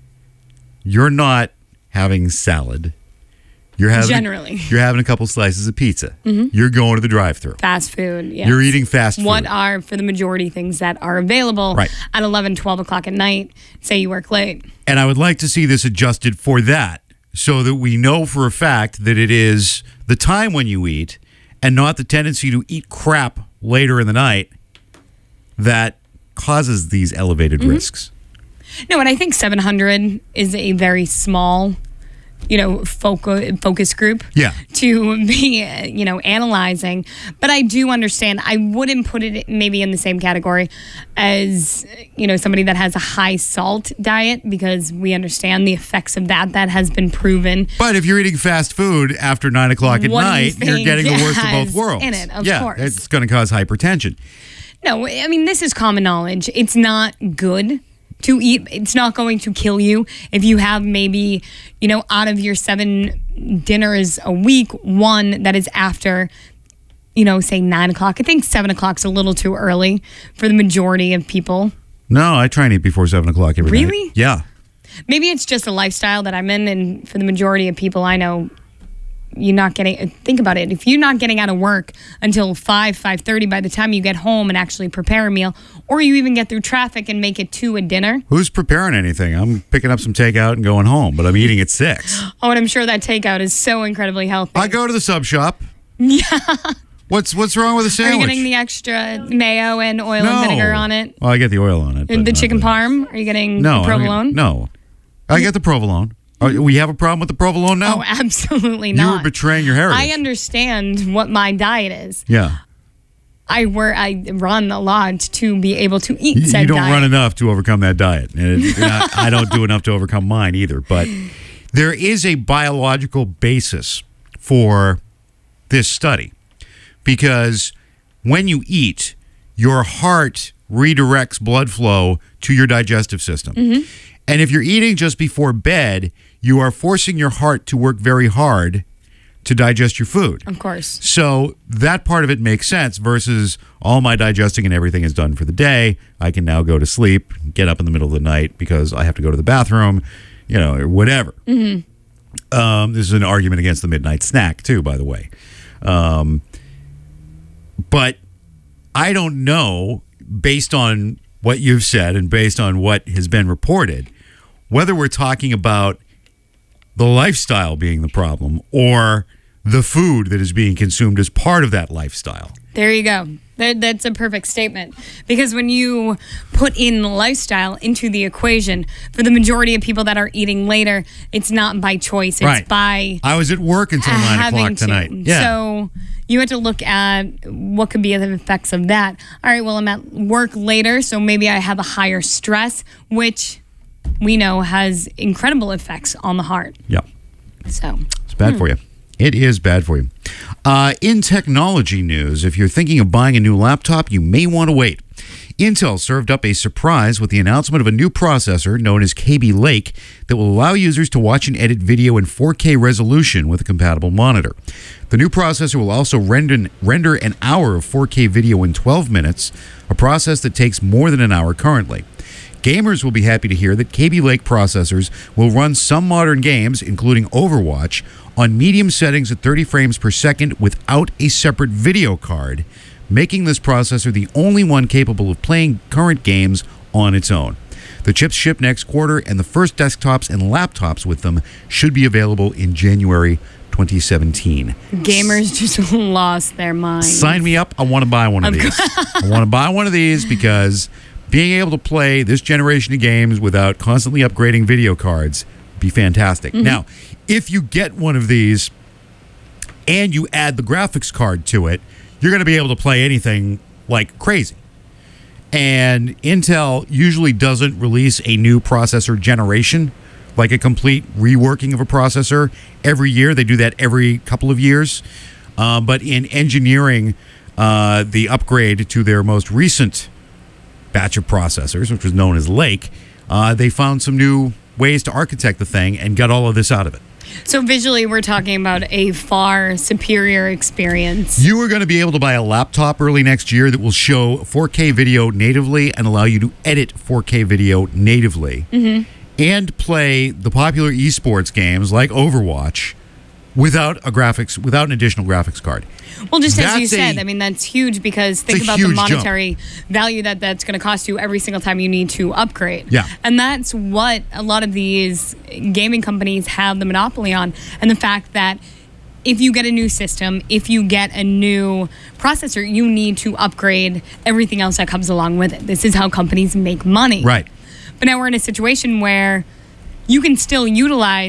you're not having salad. You're having, Generally. You're having a couple slices of pizza. Mm-hmm. You're going to the drive-thru. Fast food, yes. You're eating fast food. What are, for the majority, things that are available Right. at eleven, twelve o'clock at night, say you work late. And I would like to see this adjusted for that so that we know for a fact that it is the time when you eat and not the tendency to eat crap later in the night that causes these elevated Mm-hmm. risks. No, and I think seven hundred is a very small you know, focus, focus group Yeah. to be, uh, you know, analyzing. But I do understand. I wouldn't put it maybe in the same category as, you know, somebody that has a high salt diet, because we understand the effects of that. That has been proven. But if you're eating fast food after nine o'clock at What do you night, you're think getting the worst of has both worlds. in it, of yeah, course. it's going to cause hypertension. No, I mean, this is common knowledge. It's not good to eat. It's not going to kill you if you have maybe, you know, out of your seven dinners a week, one that is after, you know, say nine o'clock. I think seven o'clock's a little too early for the majority of people. No, I try and eat before seven o'clock every night. Really? Yeah. Maybe it's just a lifestyle that I'm in, and for the majority of people I know, you're not getting, think about it. If you're not getting out of work until five, five thirty, by the time you get home and actually prepare a meal, or you even get through traffic and make it to a dinner. Who's preparing anything? I'm picking up some takeout and going home, but I'm eating at six. Oh, and I'm sure that takeout is so incredibly healthy. I go to the sub shop. Yeah. What's what's wrong with a Are sandwich? you getting the extra mayo and oil no. and vinegar on it? Well, I get the oil on it. but The not chicken the- parm? Are you getting No, the I don't get- provolone? no. I get the provolone. Oh, we have a problem with the provolone now? Oh, absolutely you not. were betraying your heritage. I understand what my diet is. Yeah. I work, I run a lot to be able to eat You, said you don't diet. run enough to overcome that diet. And it- and I, I don't do enough to overcome mine either. But there is a biological basis for this study, because when you eat, your heart redirects blood flow to your digestive system. Mm-hmm. And if you're eating just before bed, you are forcing your heart to work very hard to digest your food. Of course. So that part of it makes sense versus all my digesting and everything is done for the day. I can now go to sleep, get up in the middle of the night because I have to go to the bathroom, you know, or whatever. Mm-hmm. Um, this is an argument against the midnight snack too, by the way. Um, but I don't know, based on what you've said and based on what has been reported, whether we're talking about the lifestyle being the problem or the food that is being consumed as part of that lifestyle. There you go. That, that's a perfect statement. Because when you put in lifestyle into the equation, for the majority of people that are eating later, it's not by choice. It's Right. by I was at work until nine having o'clock to. tonight. Yeah. So you have to look at what could be the effects of that. All right, well, I'm at work later, so maybe I have a higher stress, which we know has incredible effects on the heart. yeah. So It's bad for you. It is bad for you. Uh, in technology news, if you're thinking of buying a new laptop, you may want to wait. Intel served up a surprise with the announcement of a new processor known as Kaby Lake that will allow users to watch and edit video in four K resolution with a compatible monitor. The new processor will also render, render an hour of four K video in twelve minutes, a process that takes more than an hour currently. Gamers will be happy to hear that Kaby Lake processors will run some modern games, including Overwatch, on medium settings at thirty frames per second without a separate video card, making this processor the only one capable of playing current games on its own. The chips ship next quarter, and the first desktops and laptops with them should be available in January twenty seventeen. gamers just lost their minds. Sign me up. I want to buy one of these. I want to buy one of these because being able to play this generation of games without constantly upgrading video cards would be fantastic. Mm-hmm. Now, if you get one of these and you add the graphics card to it, you're going to be able to play anything like crazy. And Intel usually doesn't release a new processor generation, like a complete reworking of a processor, every year. They do that every couple of years. Uh, but in engineering uh, the upgrade to their most recent batch of processors, which was known as Lake, uh, they found some new ways to architect the thing and got all of this out of it. So visually, we're talking about a far superior experience. You are going to be able to buy a laptop early next year that will show four K video natively and allow you to edit four K video natively, mm-hmm. and play the popular esports games like Overwatch without a graphics, without an additional graphics card. Well, just as you That's a- said, I mean, that's huge because think a about the huge jump. monetary value that that's going to cost you every single time you need to upgrade. Yeah. And that's what a lot of these gaming companies have the monopoly on. And the fact that if you get a new system, if you get a new processor, you need to upgrade everything else that comes along with it. This is how companies make money. Right. But now we're in a situation where you can still utilize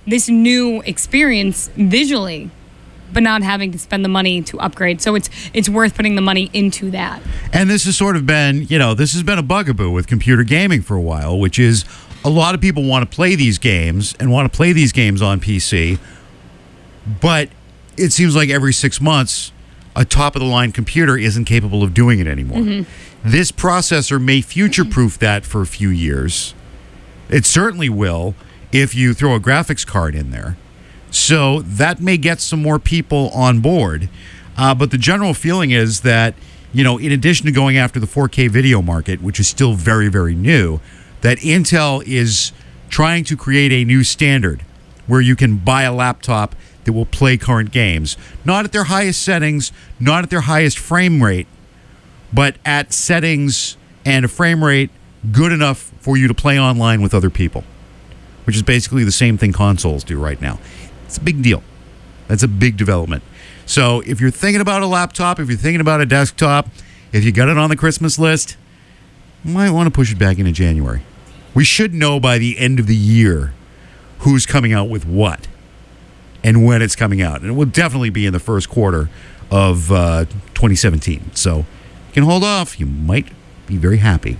this new experience visually, but not having to spend the money to upgrade. So it's it's worth putting the money into that. And this has sort of been, you know, this has been a bugaboo with computer gaming for a while, which is a lot of people want to play these games and want to play these games on P C, but it seems like every six months, a top-of-the-line computer isn't capable of doing it anymore. Mm-hmm. This processor may future-proof that for a few years. It certainly will if you throw a graphics card in there. So that may get some more people on board. Uh, but the general feeling is that, you know, in addition to going after the four K video market, which is still very, very new, that Intel is trying to create a new standard where you can buy a laptop that will play current games. Not at their highest settings, not at their highest frame rate, but at settings and a frame rate good enough for you to play online with other people, which is basically the same thing consoles do right now. It's a big deal. That's a big development. So if you're thinking about a laptop, if you're thinking about a desktop, if you got it on the Christmas list, you might want to push it back into January. We should know by the end of the year who's coming out with what and when it's coming out. And it will definitely be in the first quarter of uh, twenty seventeen. So you can hold off. You might be very happy.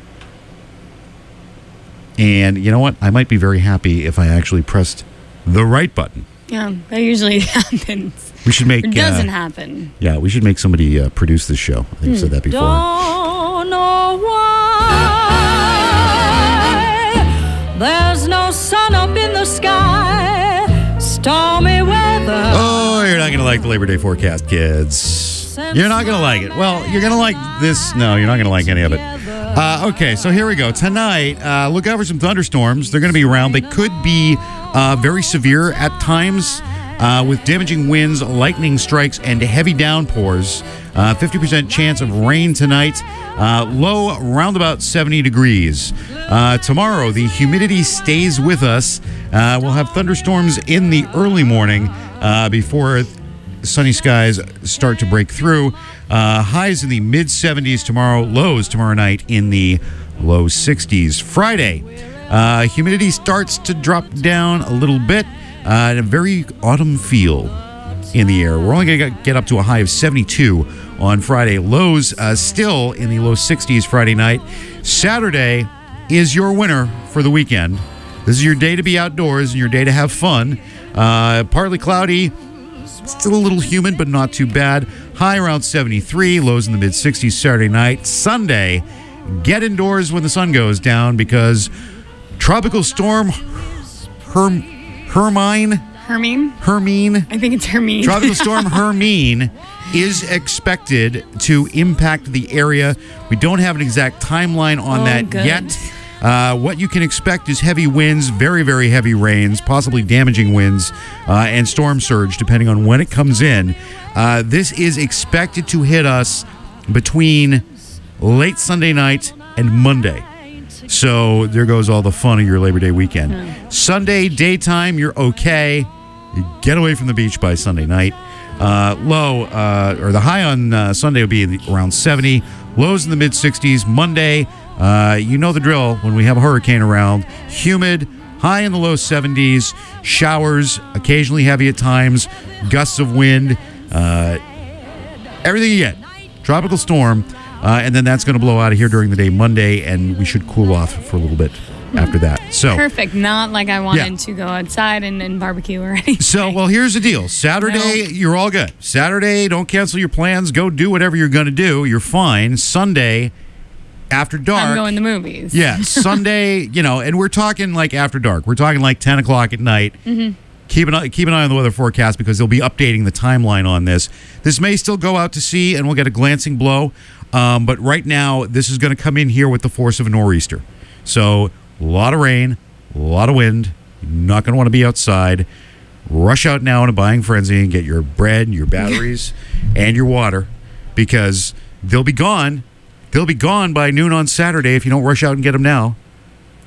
And you know what? I might be very happy if I actually pressed the right button. Yeah, that usually happens. We should make... It doesn't uh, happen. Yeah, we should make somebody uh, produce this show. I think I've said that before. Don't know why there's no sun up in the sky, stormy weather. Oh, you're not going to like the Labor Day forecast, kids. You're not going to like it. Well, you're going to like this. No, you're not going to like any of it. Uh, okay, so here we go. Tonight, uh, look out for some thunderstorms. They're going to be around. They could be uh, very severe at times uh, with damaging winds, lightning strikes, and heavy downpours. Uh, fifty percent chance of rain tonight. Uh, low around about seventy degrees. Uh, tomorrow, the humidity stays with us. Uh, we'll have thunderstorms in the early morning uh, before sunny skies start to break through. Uh, highs in the mid seventies tomorrow. Lows tomorrow night in the low sixties. Friday, uh, humidity starts to drop down a little bit. Uh, and a very autumn feel in the air. We're only going to get up to a high of seventy-two on Friday. Lows uh, still in the low sixties Friday night. Saturday is your winner for the weekend. This is your day to be outdoors and your day to have fun. Uh, partly cloudy. Still a little humid, but not too bad. High around seventy-three, lows in the mid-sixties Saturday night. Sunday, get indoors when the sun goes down because Tropical Storm Herm, Hermine, Hermine? Hermine, I think it's Hermine. Tropical Storm Hermine is expected to impact the area. We don't have an exact timeline on Oh, that good. yet. Uh, what you can expect is heavy winds, very, very heavy rains, possibly damaging winds, uh, and storm surge, depending on when it comes in. Uh, this is expected to hit us between late Sunday night and Monday. So there goes all the fun of your Labor Day weekend. Hmm. Sunday, daytime, you're okay. You get away from the beach by Sunday night. Uh, low, uh, or the high on uh, Sunday will be in the, around seventy. Lows in the mid-sixties. Monday, uh, you know the drill when we have a hurricane around. Humid, high in the low seventies. Showers, occasionally heavy at times. Gusts of wind. Uh, everything you get. Tropical storm. Uh, and then that's going to blow out of here during the day Monday, and we should cool off for a little bit after that. So Perfect. Not like I wanted Yeah. to go outside and, and barbecue or anything. So, well, here's the deal. Saturday, No. you're all good. Saturday, don't cancel your plans. Go do whatever you're going to do. You're fine. Sunday, after dark. I'm going to the movies. Yeah, Sunday, you know, and we're talking like after dark. We're talking like ten o'clock at night. Mm-hmm. Keep an, eye, keep an eye on the weather forecast because they'll be updating the timeline on this. This may still go out to sea and we'll get a glancing blow. Um, but right now, this is going to come in here with the force of a nor'easter. So, a lot of rain, a lot of wind. You're not going to want to be outside. Rush out now in a buying frenzy and get your bread, your batteries, and your water because they'll be gone. They'll be gone by noon on Saturday if you don't rush out and get them now.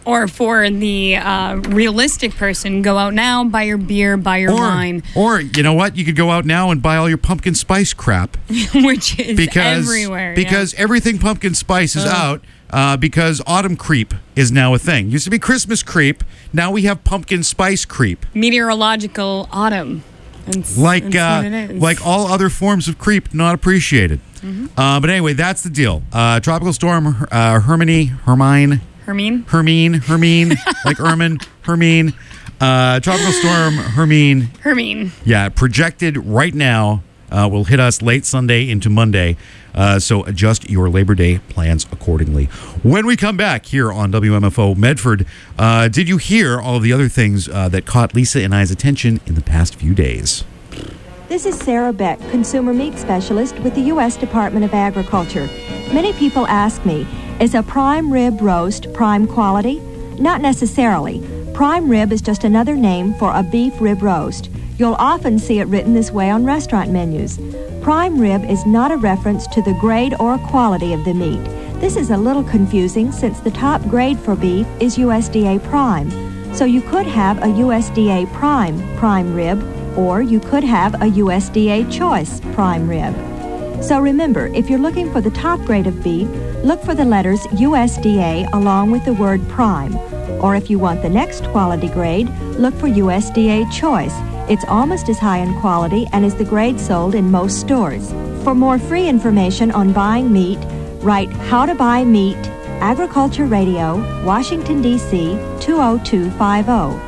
Or for the uh, realistic person, go out now, buy your beer, buy your or, wine. Or, you know what? You could go out now and buy all your pumpkin spice crap. Which is because, everywhere. Because yeah. everything pumpkin spice is Ugh. out uh, because autumn creep is now a thing. Used to be Christmas creep. Now we have pumpkin spice creep. Meteorological autumn. That's, like that's uh, what it is. like all other forms of creep, not appreciated. Mm-hmm. Uh, but anyway, that's the deal. Uh, tropical storm uh, Hermione, Hermine, Hermine, Hermine, Hermine, like Ermine, Hermine. Uh, tropical storm Hermine. Hermine. Yeah, projected right now uh, will hit us late Sunday into Monday. Uh, so adjust your Labor Day plans accordingly. When we come back here on W M F O Medford, uh, did you hear all of the other things uh, that caught Lisa and I's attention in the past few days? This is Sarah Beck, Consumer Meat Specialist with the U S Department of Agriculture. Many people ask me, is a prime rib roast prime quality? Not necessarily. Prime rib is just another name for a beef rib roast. You'll often see it written this way on restaurant menus. Prime rib is not a reference to the grade or quality of the meat. This is a little confusing since the top grade for beef is U S D A Prime. So you could have a U S D A Prime prime rib, or you could have a U S D A Choice prime rib. So remember, if you're looking for the top grade of beef, look for the letters U S D A along with the word prime. Or if you want the next quality grade, look for U S D A Choice. It's almost as high in quality and is the grade sold in most stores. For more free information on buying meat, write How to Buy Meat, Agriculture Radio, Washington, D C two oh two five oh.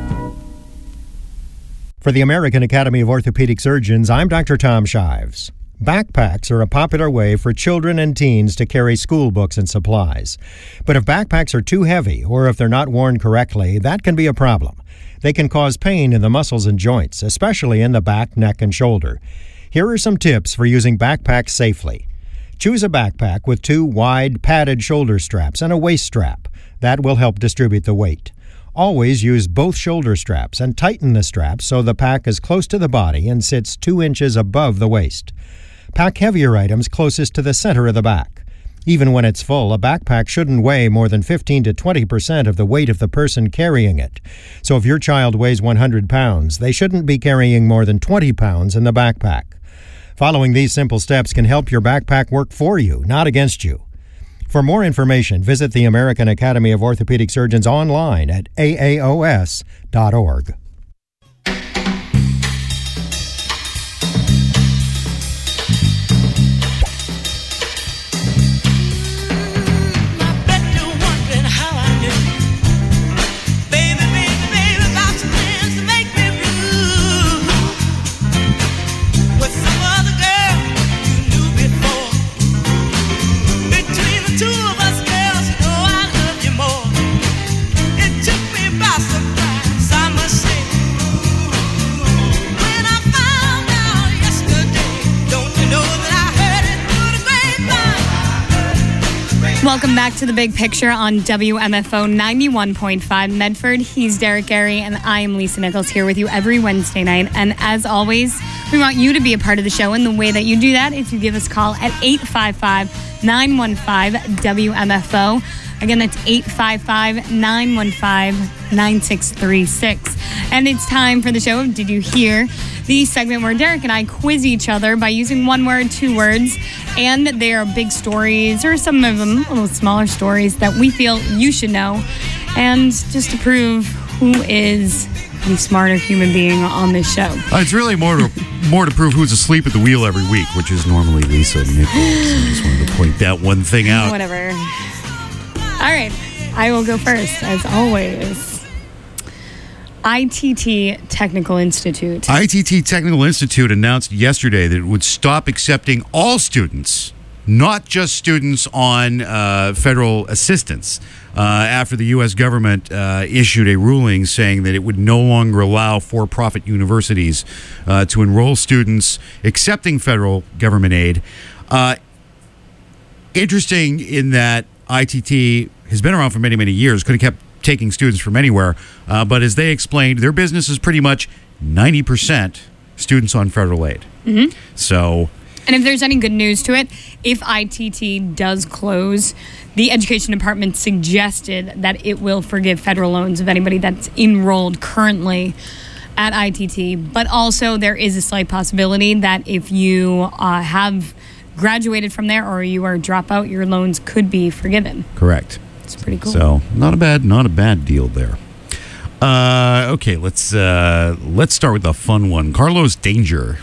For the American Academy of Orthopedic Surgeons, I'm Doctor Tom Shives. Backpacks are a popular way for children and teens to carry school books and supplies. But if backpacks are too heavy or if they're not worn correctly, that can be a problem. They can cause pain in the muscles and joints, especially in the back, neck, and shoulder. Here are some tips for using backpacks safely. Choose a backpack with two wide, padded shoulder straps and a waist strap. That will help distribute the weight. Always use both shoulder straps and tighten the straps so the pack is close to the body and sits two inches above the waist. Pack heavier items closest to the center of the back. Even when it's full, a backpack shouldn't weigh more than fifteen to twenty percent of the weight of the person carrying it. So if your child weighs one hundred pounds, they shouldn't be carrying more than twenty pounds in the backpack. Following these simple steps can help your backpack work for you, not against you. For more information, visit the American Academy of Orthopedic Surgeons online at A A O S dot org. Welcome back to The Big Picture on W M F O ninety-one point five Medford. He's Derek Gary, and I am Lisa Nichols here with you every Wednesday night. And as always, we want you to be a part of the show, and the way that you do that is you give us a call at eight five five, nine one five, W M F O. Again, that's eight five five, nine one five, nine six three six. And it's time for the show. Did you hear? The segment where Derek and I quiz each other by using one word, two words, and they are big stories, or some of them a little smaller stories that we feel you should know, and just to prove who is the smarter human being on this show. Uh, it's really more to more to prove who's asleep at the wheel every week, which is normally Lisa Nichols. I just wanted to point that one thing out. Whatever. All right, I will go first, as always. I T T Technical Institute. I T T Technical Institute announced yesterday that it would stop accepting all students, not just students on uh, federal assistance, uh, after the U S government uh, issued a ruling saying that it would no longer allow for-profit universities uh, to enroll students accepting federal government aid. Uh, interesting in that I T T has been around for many, many years, could have kept taking students from anywhere, uh, but as they explained, their business is pretty much ninety percent students on federal aid. Mm-hmm. So And if there's any good news to it, if I T T does close, the Education Department suggested that it will forgive federal loans of anybody that's enrolled currently at I T T. But also there is a slight possibility that if you uh, have graduated from there or you are a dropout, your loans could be forgiven. Correct. It's pretty cool. So not a bad, not a bad deal there. Uh, okay, let's uh, let's start with the fun one. Carlos Danger.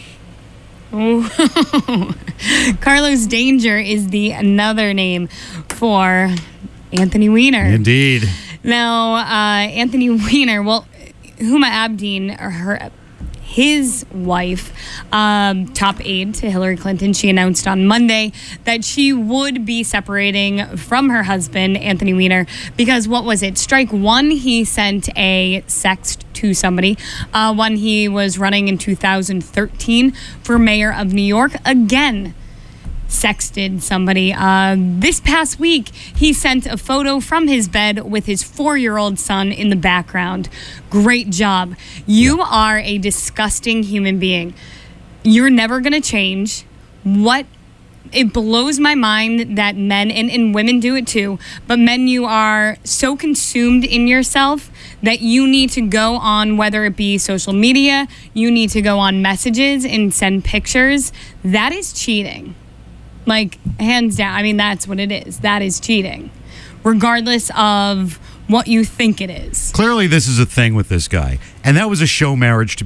Oh. Carlos Danger is the another name for Anthony Weiner. Indeed. Now, uh, Anthony Weiner, well, Huma Abedin, or her, his wife, um, top aide to Hillary Clinton, she announced on Monday that she would be separating from her husband, Anthony Weiner, because what was it? Strike one, he sent a sext to somebody uh, when he was running in two thousand thirteen for mayor of New York. Again, sexted somebody. Uh, this past week, he sent a photo from his bed with his four-year-old son in the background. Great job. You yeah. are a disgusting human being. You're never going to change. What? It blows my mind that men, and, and women do it too, but men, you are so consumed in yourself that you need to go on, whether it be social media, you need to go on messages and send pictures. That is cheating. Like, hands down. I mean, that's what it is. That is cheating, regardless of what you think it is. Clearly, this is a thing with this guy. And that was a show marriage to